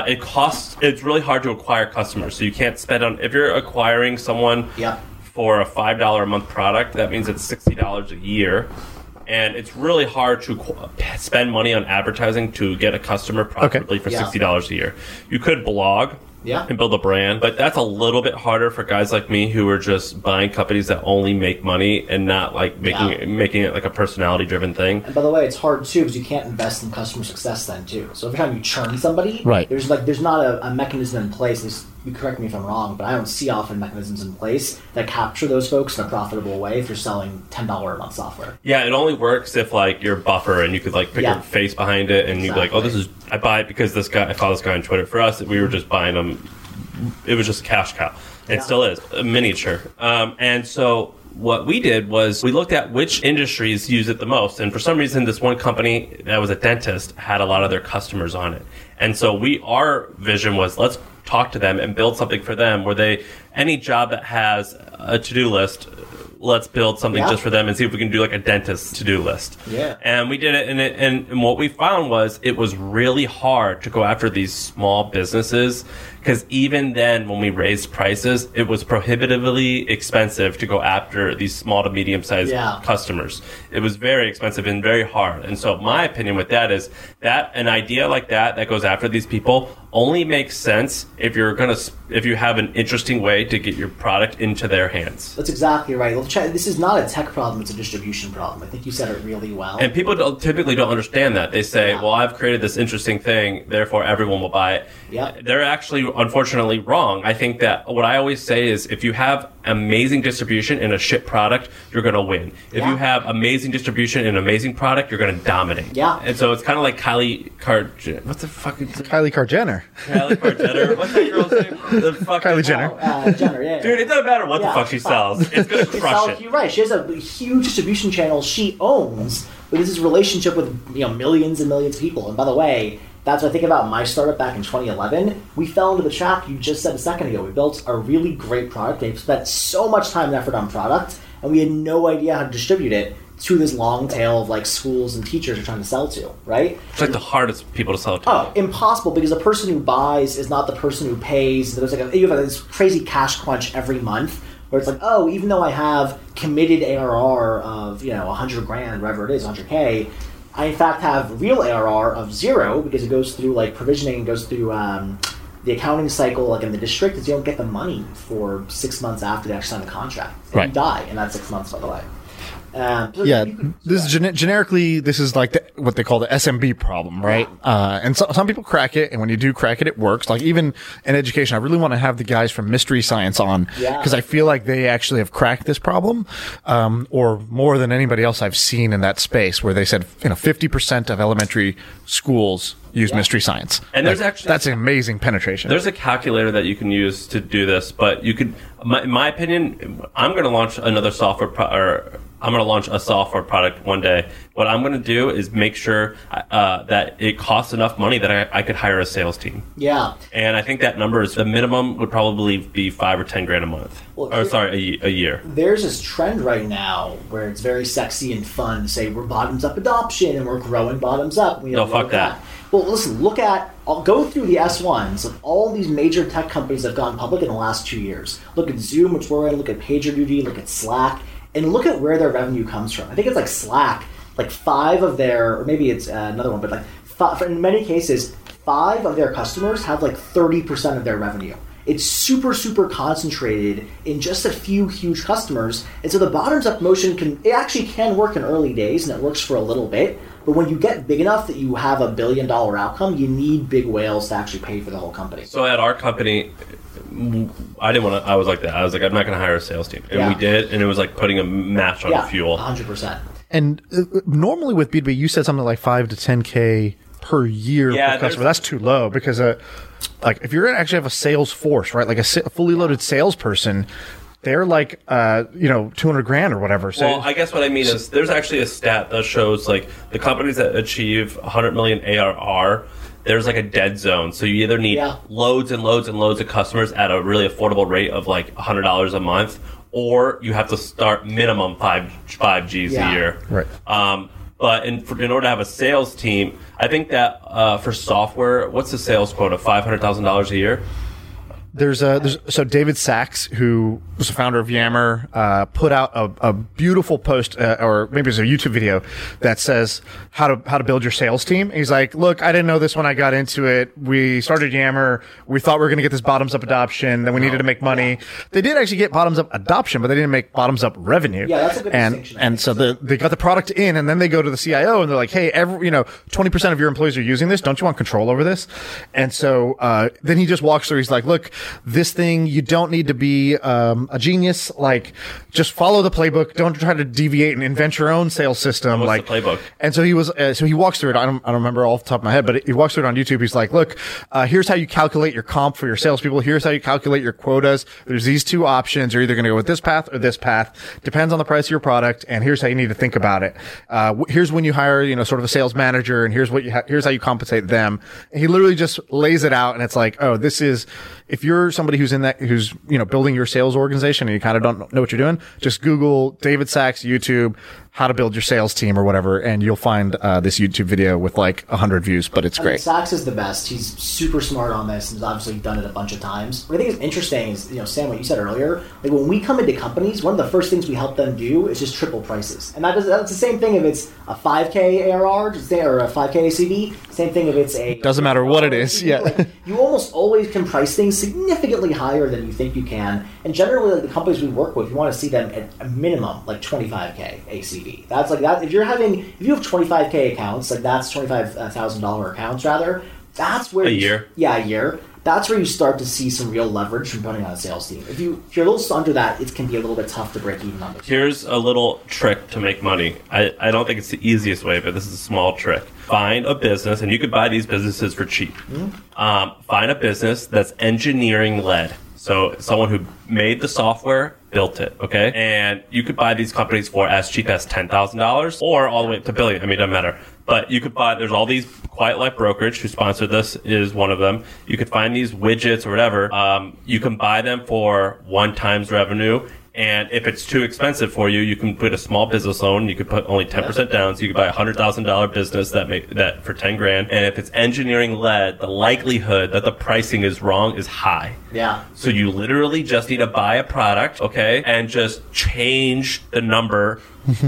It's really hard to acquire customers, so you can't spend on if you're acquiring someone for a $5 a month product. That means it's $60 a year. And it's really hard to spend money on advertising to get a customer profitably for $60 a year. You could blog and build a brand, but that's a little bit harder for guys like me who are just buying companies that only make money and not like making it like a personality-driven thing. And by the way, it's hard too because you can't invest in customer success then too. So every time you churn somebody, there's not a mechanism in place. You correct me if I'm wrong, but I don't see often mechanisms in place that capture those folks in a profitable way if you're selling $10 a month software. Yeah, it only works if like you're Buffer and you could like put your face behind it and you'd be like, oh, I buy it because I follow this guy on Twitter. For us, we were just buying them. It was just a cash cow. It still is, a miniature. And so what we did was we looked at which industries use it the most. And for some reason, this one company that was a dentist had a lot of their customers on it. And so our vision was let's talk to them and build something for them where any job that has a to-do list, let's build something just for them and see if we can do like a dentist to-do list. Yeah. And we did it, and what we found was it was really hard to go after these small businesses because even then when we raised prices, it was prohibitively expensive to go after these small to medium-sized customers. It was very expensive and very hard. And so my opinion with that is that an idea like that goes after these people only makes sense if you have an interesting way to get your product into their hands. That's exactly right. This is not a tech problem, it's a distribution problem. I think you said it really well. And people typically don't understand that. They say, well, I've created this interesting thing, therefore everyone will buy it. Yeah. They're actually, unfortunately, wrong. I think that what I always say is if you have amazing distribution in a shit product, you're going to win. If you have amazing distribution in an amazing product, you're going to dominate. Yeah. And so it's kind of like Kylie Jenner. What's Kylie Jenner? Kylie Jenner. What's that girl's name? Kylie Jenner. Jenner, yeah. Dude, it doesn't matter what the fuck she sells. It's going to crush it. You're right. She has a huge distribution channel she owns, but this is a relationship with millions and millions of people. And by the way, that's what I think about my startup back in 2011. We fell into the trap you just said a second ago. We built a really great product. They've spent so much time and effort on product, and we had no idea how to distribute it to this long tail of like schools and teachers are trying to sell to, right? It's like the hardest people to sell to. Oh, impossible, because the person who buys is not the person who pays. There's you have this crazy cash crunch every month where it's like, oh, even though I have committed ARR of, $100,000, whatever it is, $100K, I in fact have real ARR of 0 because it goes through like provisioning, goes through the accounting cycle. Like in the district, is you don't get the money for 6 months after they actually sign the contract. And you die in that 6 months, by the way. This is generically, this is like what they call the SMB problem, right? And some people crack it, and when you do crack it, it works. Like even in education, I really want to have the guys from Mystery Science on because I feel like they actually have cracked this problem, or more than anybody else I've seen in that space, where they said 50% of elementary schools use Mystery Science. And there's actually, that's an amazing penetration. There's a calculator that you can use to do this, but you could, in my opinion, I'm going to launch another software I'm going to launch a software product one day. What I'm going to do is make sure that it costs enough money that I could hire a sales team. Yeah. And I think that number is, the minimum would probably be $5 or $10 grand a month. A year. There's this trend right now where it's very sexy and fun to say we're bottoms up adoption and we're growing bottoms up. No, fuck that. Well, listen, I'll go through the S1s of all these major tech companies that have gone public in the last 2 years. Look at Zoom, which we're in, look at PagerDuty, look at Slack, and look at where their revenue comes from. I think it's like Slack, like 5 of their, or maybe it's another one, but like 5, in many cases, 5 of their customers have like 30% of their revenue. It's super, super concentrated in just a few huge customers. And so the bottoms-up motion actually can work in early days, and it works for a little bit. But when you get big enough that you have $1 billion outcome, you need big whales to actually pay for the whole company. So at our company, I was like that. I was like, I'm not going to hire a sales team. And we did, and it was like putting a match on fuel. 100%. And normally with B2B, you said something like 5 to 10K per year per customer. That's too low because like if you're going to actually have a sales force, right? Like a fully loaded salesperson, they're like, 200 grand or whatever. So, well, I guess what I mean is there's actually a stat that shows like the companies that achieve 100 million ARR, there's like a dead zone. So you either need loads and loads and loads of customers at a really affordable rate of like $100 a month, or you have to start minimum 5 Gs a year. Right. But in order to have a sales team, I think that for software, what's the sales quota? $500,000 a year? So David Sachs, who was the founder of Yammer, put out a beautiful post, or maybe it's a YouTube video that says how to build your sales team. He's like, look, I didn't know this when I got into it. We started Yammer. We thought we were going to get this bottoms up adoption. Then we needed to make money. They did actually get bottoms up adoption, but they didn't make bottoms up revenue. Yeah, that's a good distinction. And so they got the product in, and then they go to the CIO and they're like, hey, 20% of your employees are using this. Don't you want control over this? And so then he just walks through. He's like, look, this thing, you don't need to be a genius. Like, just follow the playbook. Don't try to deviate and invent your own sales system. What's the playbook? And so he walks through it. I don't remember all off the top of my head, but he walks through it on YouTube. He's like, look, here's how you calculate your comp for your salespeople. Here's how you calculate your quotas. There's these 2 options. You're either going to go with this path or this path. Depends on the price of your product. And here's how you need to think about it. Here's when you hire, sort of a sales manager, and here's here's how you compensate them. And he literally just lays it out, and it's like, oh, this is, if you're somebody who's building your sales organization and you kind of don't know what you're doing, just Google David Sachs YouTube, how to build your sales team or whatever, and you'll find this YouTube video with like 100 views, but it's great. Sachs is the best. He's super smart on this and has obviously done it a bunch of times. What I think is interesting is, Sam, what you said earlier, like when we come into companies, one of the first things we help them do is just triple prices. And that's the same thing if it's a 5K ARR or a 5K ACV, same thing if it's a... Doesn't matter what it is, yeah. Like, you almost always can price things significantly higher than you think you can. And generally, like the companies we work with, you want to see them at a minimum like 25K ACV. That's like that. If you have 25K accounts, like that's $25,000 accounts rather. That's where a year. Yeah, a year. That's where you start to see some real leverage from putting on a sales team. If you're a little under that, it can be a little bit tough to break even on this. Here's a little trick to make money. I don't think it's the easiest way, but this is a small trick. Find a business, and you could buy these businesses for cheap. Mm-hmm. Find a business that's engineering led. So someone who made the software, built it, okay? And you could buy these companies for as cheap as $10,000 or all the way up to $1 billion. I mean, it doesn't matter. But you could buy, there's all these, Quiet Life Brokerage, who sponsored this, is one of them. You could find these widgets or whatever. You can buy them for 1 times revenue. And if it's too expensive for you, you can put a small business loan. You could put only 10% down, so you could buy a $100,000 business that for 10 grand. And if it's engineering led, the likelihood that the pricing is wrong is high. Yeah. So you literally just need to buy a product, okay, and just change the number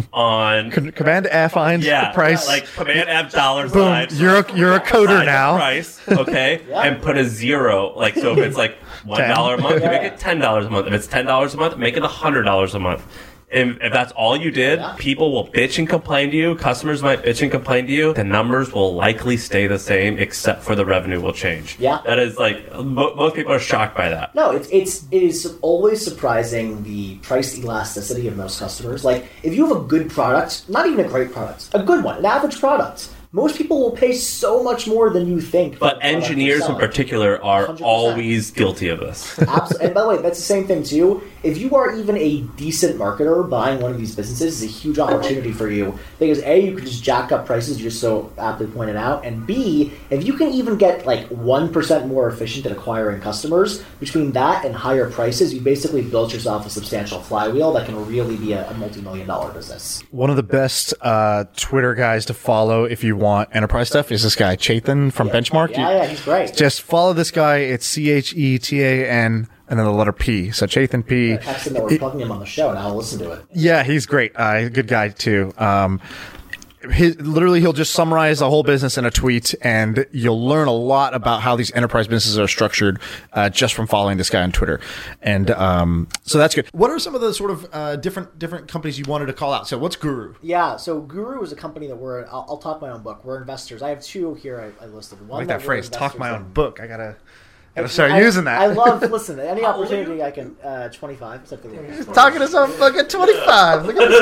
on Command F finds the price. Like Command F dollars. Boom. You're a coder now. Price, okay, and put a 0. Like so, if it's like $1 a month, you make it $10 a month. If it's $10 a month, make it $100 a month. if that's all you did, people will bitch and complain to you. Customers might bitch and complain to you. The numbers will likely stay the same, except for the revenue will change. Yeah, that is like most people are shocked by that. No, it is always surprising the price elasticity of most customers. Like if you have a good product, not even a great product, a good one, an average product, most people will pay so much more than you think. But engineers in particular are 100%. Always guilty of this. Absolutely. And by the way, that's the same thing too. If you are even a decent marketer, buying one of these businesses is a huge opportunity for you. Because A, you can just jack up prices, you just so aptly pointed out. And B, if you can even get like 1% more efficient at acquiring customers, between that and higher prices, you basically built yourself a substantial flywheel that can really be a multi-million-dollar business. One of the best Twitter guys to follow if you want enterprise stuff is this guy Chetan from Benchmark. Yeah, he's great. Just follow this guy. It's CHETAN and then the letter P. So Chetan P. Yeah, text him that we're plugging him on the show, and I'll listen to it. Yeah, he's great. Good guy too. Literally, he'll just summarize the whole business in a tweet, and you'll learn a lot about how these enterprise businesses are structured just from following this guy on Twitter. And so that's good. What are some of the sort of different companies you wanted to call out? So what's Guru? Yeah, so Guru is a company that I'll talk my own book. We're investors. I have two here I listed. One I like that phrase, talk my own book. I gotta start I using that. I love, listen, any opportunity I can, 25. Talking to some fucking 25. Look at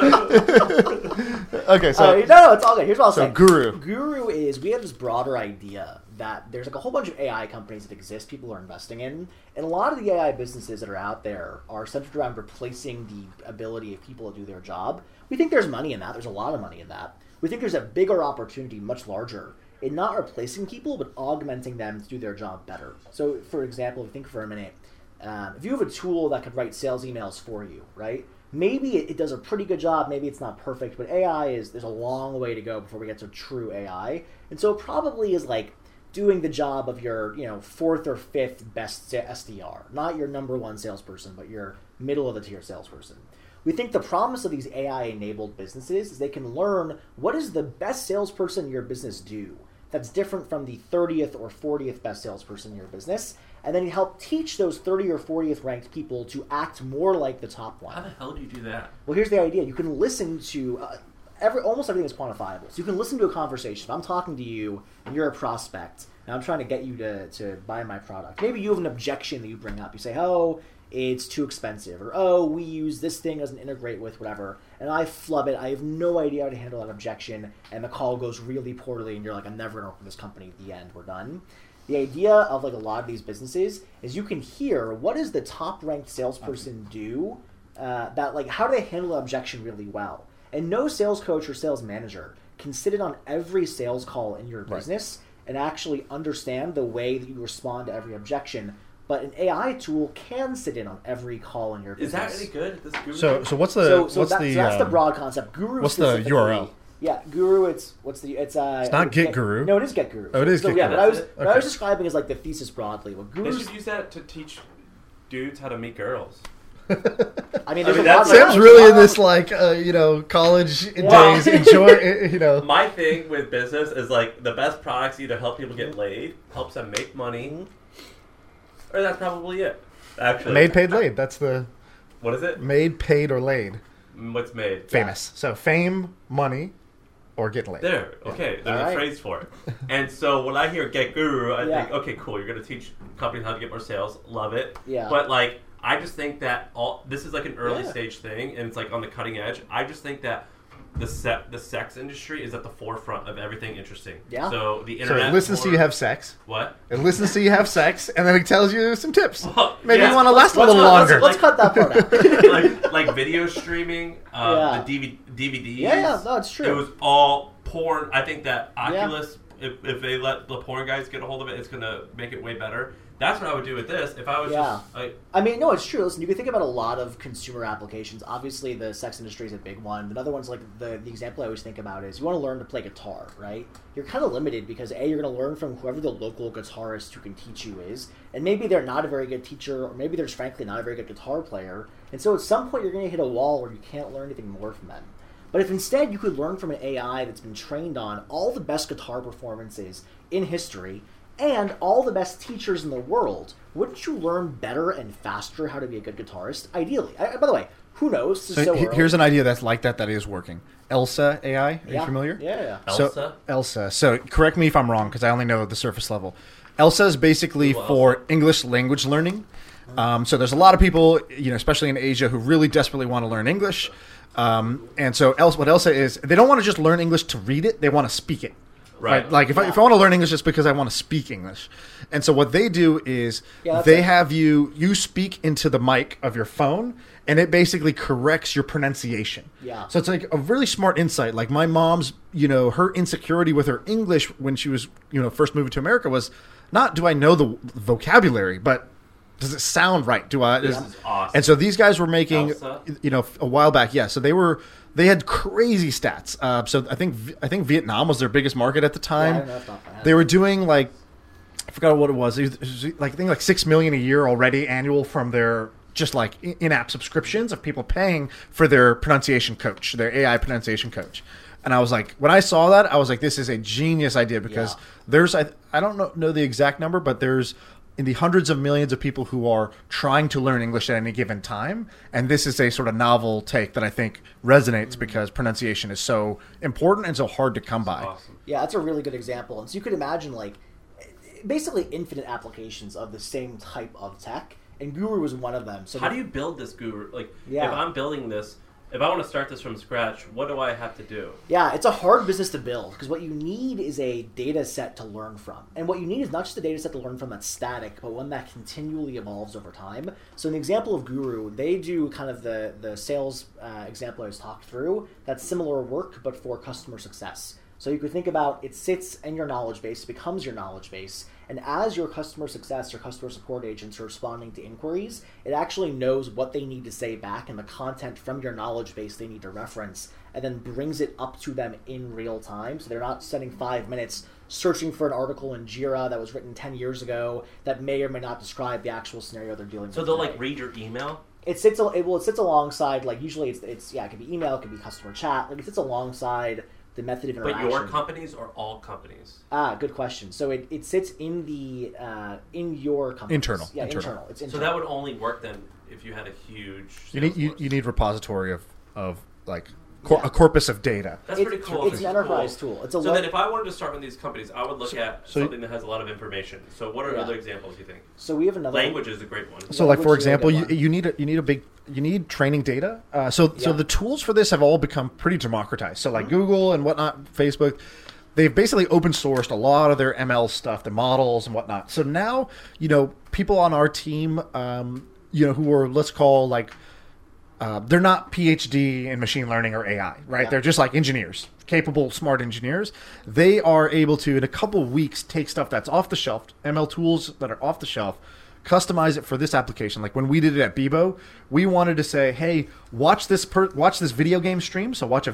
this guy. Okay, so. No, it's all good. Here's what I'll say. Guru. Guru is, we have this broader idea that there's like a whole bunch of AI companies that exist, people are investing in, and a lot of the AI businesses that are out there are centered around replacing the ability of people to do their job. We think there's money in that. There's a lot of money in that. We think there's a bigger opportunity, much larger, in not replacing people, but augmenting them to do their job better. So, for example, if you think for a minute, if you have a tool that could write sales emails for you, right? Maybe it does a pretty good job, maybe it's not perfect, but there's a long way to go before we get to true AI. And so it probably is like doing the job of your, fourth or fifth best SDR, not your number one salesperson, but your middle of the tier salesperson. We think the promise of these AI-enabled businesses is they can learn what does the best salesperson in your business do that's different from the 30th or 40th best salesperson in your business, and then you help teach those 30 or 40th ranked people to act more like the top one. How the hell do you do that? Well, here's the idea. You can listen to... almost everything is quantifiable. So you can listen to a conversation. If I'm talking to you and you're a prospect, and I'm trying to get you to buy my product, maybe you have an objection that you bring up. You say, oh, it's too expensive, or oh, we use this thing doesn't integrate with whatever, and I flub it. I have no idea how to handle that objection, and the call goes really poorly, and you're like, I'm never going to work with this company at the end. We're done. The idea of like a lot of these businesses is you can hear what does the top-ranked salesperson do, that like how do they handle the objection really well. And no sales coach or sales manager can sit in on every sales call in your business and actually understand the way that you respond to every objection. But an AI tool can sit in on every call in your business. Is that really good? This Guru so what's the so that's the broad concept. Guru. What's the URL? Yeah, Guru. It's not Get Guru. No, it is Get Guru. Oh, it is. So Get yeah, Guru. what I was describing is like the thesis broadly. What They should use that to teach dudes how to meet girls. I mean, Sam's really in this like college days. Enjoy My thing with business is like the best products either help people get laid, helps them make money, or that's probably it. Actually, made, paid, laid. That's the. What is it? Made, paid, or laid. What's made? Famous. So fame, money, or getting laid. There. Okay. There's a phrase for it. And so when I hear Get Guru, I think, okay, cool. You're going to teach companies how to get more sales. Love it. Yeah. But like, I just think that this is like an early stage thing, and it's like on the cutting edge. I just think that the sex industry is at the forefront of everything interesting. Yeah. So the internet. So it listens to you have sex. What? It listens to you have sex, and then it tells you some tips. Well, Maybe you want to last a little longer. Let's cut that part out. like video streaming, the DVDs. Yeah, no, it's true. It was all porn. I think that Oculus, if they let the porn guys get a hold of it, it's going to make it way better. That's what I would do with this. If I was just like... I mean, no, it's true. Listen, you can think about a lot of consumer applications. Obviously, the sex industry is a big one. Another one's like the example I always think about is you want to learn to play guitar, right? You're kind of limited because A, you're going to learn from whoever the local guitarist who can teach you is. And maybe they're not a very good teacher, or maybe they're just frankly not a very good guitar player. And so at some point, you're going to hit a wall where you can't learn anything more from them. But if instead you could learn from an AI that's been trained on all the best guitar performances in history and all the best teachers in the world, wouldn't you learn better and faster how to be a good guitarist? Ideally. By the way, who knows? So here's an idea that's like that is working. Elsa AI, are you familiar? Yeah. Elsa. So correct me if I'm wrong, because I only know the surface level. Elsa is basically for English language learning. So there's a lot of people, especially in Asia, who really desperately want to learn English. And so what Elsa is, they don't want to just learn English to read it; they want to speak it. Right. Like if I want to learn English, it's because I want to speak English. And so what they do is they have you speak into the mic of your phone, and it basically corrects your pronunciation. Yeah. So it's like a really smart insight. Like my mom's, her insecurity with her English when she was, first moving to America was not do I know the vocabulary, but does it sound right? This is awesome. And so these guys were making, Elsa? A while back. Yeah. So they had crazy stats. So I think Vietnam was their biggest market at the time. Yeah, I don't know if not bad. They were doing I forgot what it was. It was I think $6 million a year already annual from their just like in-app subscriptions of people paying for their pronunciation coach, their AI pronunciation coach. And I was like, when I saw that, I was like, this is a genius idea because there's I don't know the exact number, but there's in the hundreds of millions of people who are trying to learn English at any given time. And this is a sort of novel take that I think resonates because pronunciation is so important and so hard to come by. Awesome. Yeah, that's a really good example. And so you could imagine basically infinite applications of the same type of tech. And Guru was one of them. So how do you build this Guru? If I'm building this, if I want to start this from scratch, what do I have to do? Yeah, it's a hard business to build because what you need is a data set to learn from. And what you need is not just a data set to learn from that's static, but one that continually evolves over time. So in the example of Guru, they do kind of the sales example I was talked through. That's similar work, but for customer success. So you could think about it sits in your knowledge base, becomes your knowledge base, and as your customer success or customer support agents are responding to inquiries, it actually knows what they need to say back and the content from your knowledge base they need to reference, and then brings it up to them in real time. So they're not spending 5 minutes searching for an article in Jira that was written 10 years ago that may or may not describe the actual scenario they're dealing with. So they'll read your email? It sits alongside, usually it could be email, it could be customer chat, it sits alongside the method of interaction. But your companies or all companies? Good question. So it sits in the in your company. Internal. Yeah, internal. It's internal. So that would only work then if you had a huge. You need repository of a corpus of data. That's pretty cool. It's an enterprise tool. It's then if I wanted to start one of these companies, I would look at something that has a lot of information. So what are other examples you think? So we have another language is a great one. So for example, you need training data. So the tools for this have all become pretty democratized. So Google and whatnot, Facebook, they've basically open sourced a lot of their ML stuff, the models and whatnot. So now, people on our team, who are, let's call they're not PhD in machine learning or AI, right? Yeah. They're just engineers, capable, smart engineers. They are able to, in a couple of weeks, take stuff that's off the shelf, ML tools that are off the shelf, customize it for this application. Like when we did it at Bebo, we wanted to say, hey, watch this video game stream. So watch a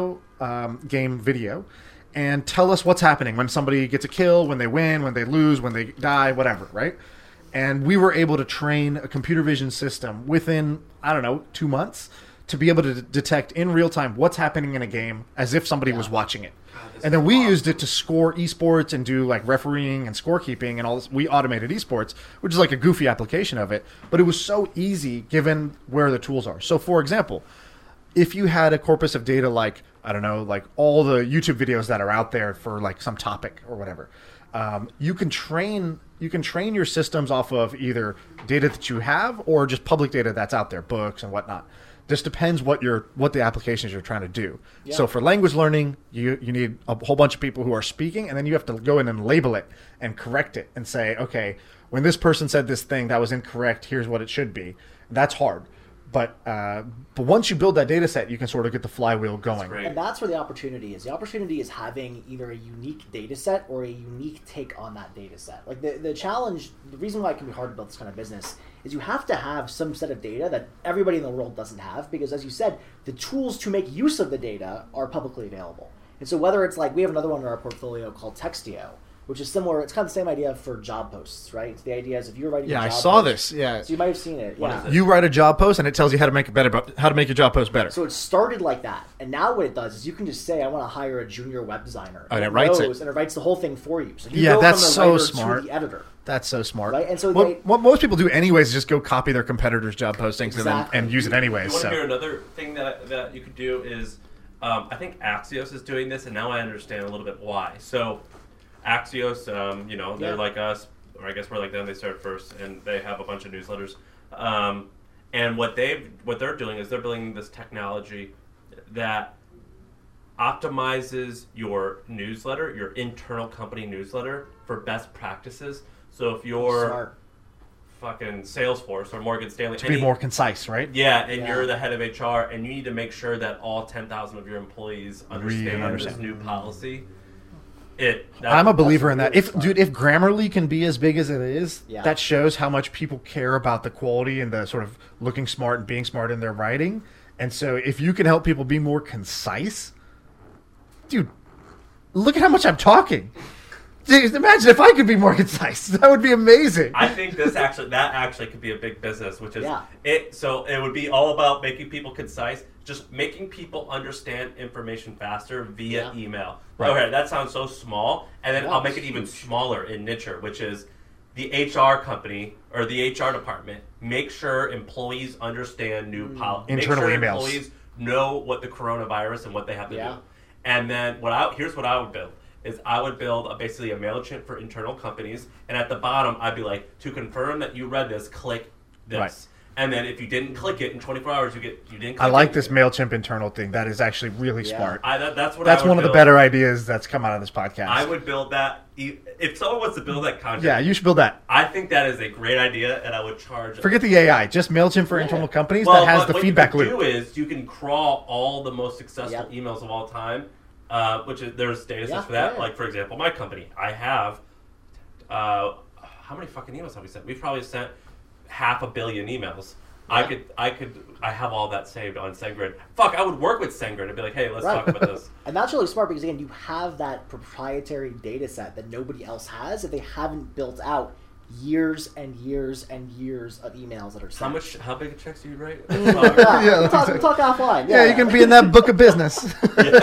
game video and tell us what's happening when somebody gets a kill, when they win, when they lose, when they die, whatever, right? And we were able to train a computer vision system within, 2 months to be able to detect in real time what's happening in a game as if somebody was watching it. And then we used it to score esports and do refereeing and scorekeeping and all this. We automated esports, which is a goofy application of it. But it was so easy given where the tools are. So for example, if you had a corpus of data all the YouTube videos that are out there for some topic or whatever, you can train your systems off of either data that you have or just public data that's out there, books and whatnot. Just depends what the applications you're trying to do. Yeah. So for language learning, you need a whole bunch of people who are speaking, and then you have to go in and label it and correct it and say, okay, when this person said this thing that was incorrect, here's what it should be. That's hard. But once you build that data set, you can sort of get the flywheel going. And that's where the opportunity is. The opportunity is having either a unique data set or a unique take on that data set. The challenge, the reason why it can be hard to build this kind of business is you have to have some set of data that everybody in the world doesn't have because, as you said, the tools to make use of the data are publicly available. And so whether it's we have another one in our portfolio called Textio, which is similar. It's kind of the same idea for job posts, right? It's the idea is if you're writing, yeah, a job I saw post, this. Yeah, so you might have seen it. Yeah, you write a job post and it tells you how to make it better, how to make your job post better. So it started like that, and now what it does is you can just say, "I want to hire a junior web designer," and it writes it, and it writes the whole thing for you. So you yeah, go that's from the so writer smart. to the editor. That's so smart. Right? And so what most people do anyways is just go copy their competitors' job postings and use it anyways. You want to hear another thing that you could do is, I think Axios is doing this, and now I understand a little bit why. So Axios, they're like us, or I guess we're like them. They started first, and they have a bunch of newsletters. And what they're doing is they're building this technology that optimizes your newsletter, your internal company newsletter, for best practices. So if you're fucking Salesforce or Morgan Stanley, to be more concise, right? Yeah, and you're the head of HR, and you need to make sure that all 10,000 of your employees understand this new policy. I'm a believer in that. If Grammarly can be as big as it is, that shows how much people care about the quality and the sort of looking smart and being smart in their writing. And so if you can help people be more concise, dude, look at how much I'm talking. Dude, imagine if I could be more concise. That would be amazing. I think that actually could be a big business, which is it. So it would be all about making people concise, just making people understand information faster via email. Right. Okay, that sounds so small, and then I'll make it even smaller in Nicher, which is the HR company or the HR department. Make sure employees understand new policy. Internal make sure emails. Employees know what the coronavirus and what they have to do. And then here's what I would build. Is I would build basically a MailChimp for internal companies, and at the bottom I'd be like, to confirm that you read this, click this. Right. And then if you didn't click it in 24 hours, you didn't click it. I like this MailChimp internal thing. That is actually really smart. That's one of the better ideas that's come out of this podcast. I would build that. If someone wants to build that content, yeah, you should build that. I think that is a great idea, and I would charge. Forget the AI, just MailChimp for internal companies that has the feedback loop. What you can do is you can crawl all the most successful emails of all time. There's data sets for that. Like, for example, my company, I have, how many fucking emails have we sent? We've probably sent 500 million emails. Yeah. I have all that saved on SendGrid. Fuck, I would work with SendGrid and be like, hey, let's talk about this. And that's really smart because, again, you have that proprietary data set that nobody else has if they haven't built out years and years and years of emails that are sent. How big a checks do you write? Talk offline. Yeah, you can be in that book of business.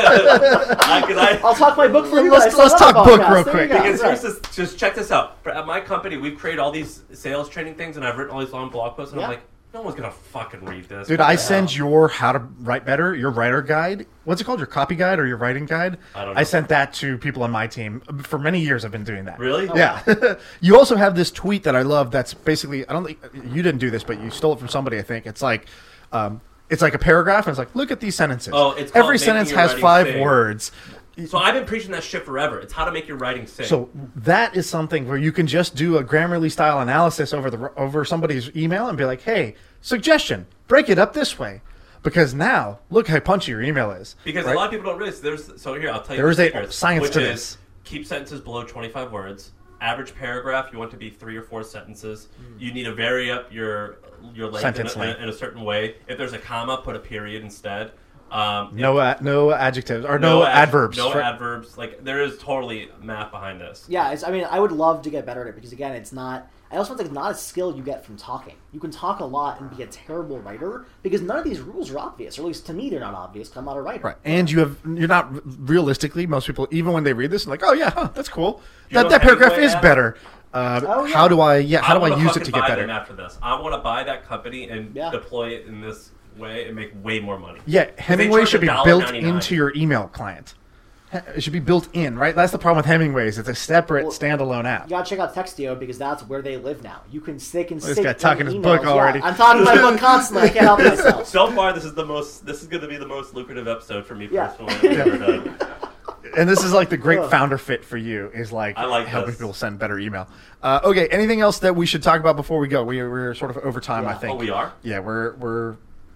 I'll talk my book for you. Let's talk book real quick. Because just check this out. At my company, we've created all these sales training things, and I've written all these long blog posts, and I'm like, no one's gonna fucking read this. Dude, I send your How to Write Better, your writer guide. What's it called? Your copy guide or your writing guide? I don't know. I sent that to people on my team. For many years I've been doing that. Really? Yeah. You also have this tweet that I love that's basically, I don't think, you didn't do this, but you stole it from somebody, I think. It's like a paragraph, and it's like, look at these sentences. Oh, it's every sentence has 5 words. So I've been preaching that shit forever. It's how to make your writing sing. So that is something where you can just do a Grammarly style analysis over somebody's email and be like, hey, suggestion, break it up this way. Because now, look how punchy your email is. Because a lot of people don't realize here, I'll tell you. There is a science to this. Keep sentences below 25 words. Average paragraph, you want to be 3 or 4 sentences. You need to vary up your length in a certain way. If there's a comma, put a period instead. No adjectives or no adverbs. No adverbs. Like, there is totally math behind this. Yeah, I would love to get better at it because, again, it's not. I also think it's not a skill you get from talking. You can talk a lot and be a terrible writer because none of these rules are obvious, or at least to me they're not obvious because I'm not a writer. Right, and you're not realistically. Most people, even when they read this, are like, oh yeah, that's cool. That paragraph is better. How do I use it to get better? After this, I want to buy that company and deploy it in this way and make way more money. Yeah, Hemingway should be built into your email client. It should be built in, right? That's the problem with Hemingway's. It's a separate standalone app. You gotta check out Textio because that's where they live now. They can this guy talking his book already. Yeah, I'm talking my book constantly. I can't help myself. So far, this is going to be the most lucrative episode for me personally I've ever done. And this is like the great founder fit for you is like helping people send better email. Okay, anything else that we should talk about before we go? We're sort of over time, I think. Oh, we are? Yeah, we're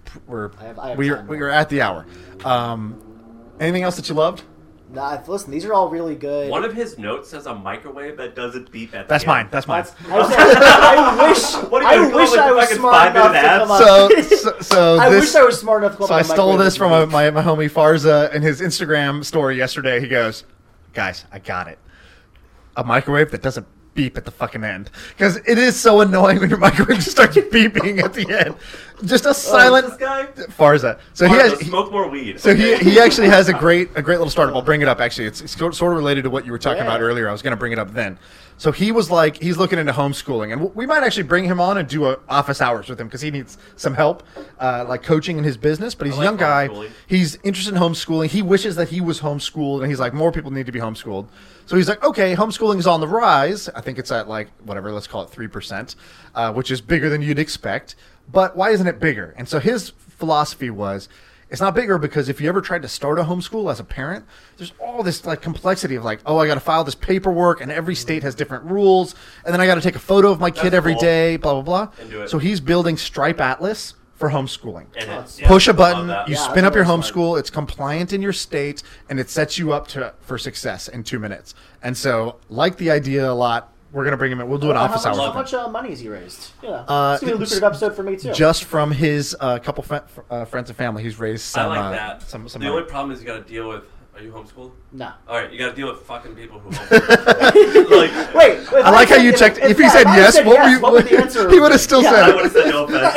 at the hour. Anything else that you loved? Nah, listen, these are all really good. One of his notes says a microwave that doesn't beep at the That's end. mine. That's mine. I wish I was smart enough to come up. I wish I was smart enough to come up. So I stole this from my homie Farza in his Instagram story yesterday. He goes, guys, I got it. a microwave that doesn't beep at the fucking end, because it is so annoying when your microwave just starts beeping at the end. Just a silent. This guy? Farza. So he smoke more weed. So he actually has a great little startup. I'll bring it up. Actually, it's sort of related to what you were talking about earlier. I was going to bring it up then. So he was like, he's looking into homeschooling, and we might actually bring him on and do office hours with him because he needs some help, like coaching in his business. But he's a young guy. He's interested in homeschooling. He wishes that he was homeschooled, and he's like, more people need to be homeschooled. So he's like, okay, homeschooling is on the rise. I think it's at like whatever, let's call it 3%, which is bigger than you'd expect. But why isn't it bigger? And so his philosophy was, it's not bigger because if you ever tried to start a homeschool as a parent, there's all this like complexity of like, oh, I got to file this paperwork, and every state has different rules, and then I got to take a photo of my kid every day, blah blah blah. So he's building Stripe Atlas for homeschooling. Push a button, you spin up your homeschool. It's compliant in your state, and it sets you up for success in 2 minutes. And so, like the idea a lot. We're going to bring him in. We'll do an office hour. How much money has he raised? Yeah. It's going to be a lucrative episode for me, too. Just from his couple friends and family, he's raised some. I like that. Some the only problem is you got to deal with. Are you homeschooled? No. All right, you got to deal with fucking people who homeschool. Wait. I like how you checked. If he said yes, what would the answer? He would have still said. I would have said no offense.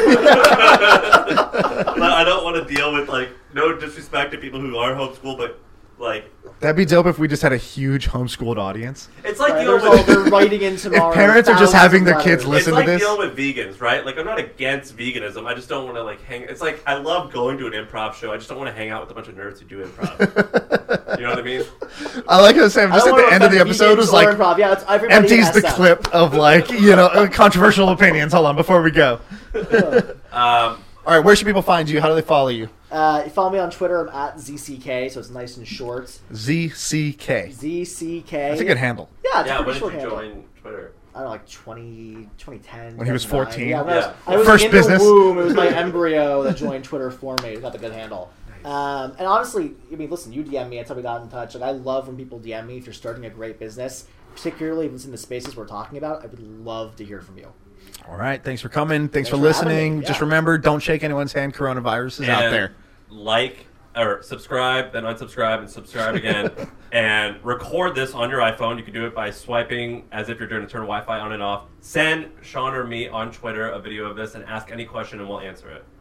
I don't want to deal with no disrespect to people who are homeschooled, but that'd be dope if we just had a huge homeschooled audience. It's like they're writing in tomorrow. If parents are just having their kids listen to this. It's like dealing with vegans, right? Like, I'm not against veganism. I just don't want to hang. It's like I love going to an improv show. I just don't want to hang out with a bunch of nerds who do improv. You know what I mean? I like how Sam just at the end of the episode was like empties the clip of controversial opinions. Hold on, before we go. All right, where should people find you? How do they follow you? You follow me on Twitter. I'm at ZCK, so it's nice and short. ZCK. ZCK. That's a good handle. Yeah, it's a pretty when short did you handle. join Twitter? I don't know, 2010. When he was 14? Yeah, I was First in business. the womb. It was my embryo that joined Twitter for me. It got the good handle. Nice. And honestly, listen, you DM me. That's how we got in touch. I love when people DM me if you're starting a great business, particularly if it's in the spaces we're talking about. I would love to hear from you. All right. Thanks for coming. Thanks for listening. Just remember, don't shake anyone's hand. Coronavirus is out there. Like or subscribe, then unsubscribe and subscribe again. And record this on your iPhone. You can do it by swiping as if you're doing to turn Wi-Fi on and off. Send Sean or me on Twitter a video of this and ask any question and we'll answer it.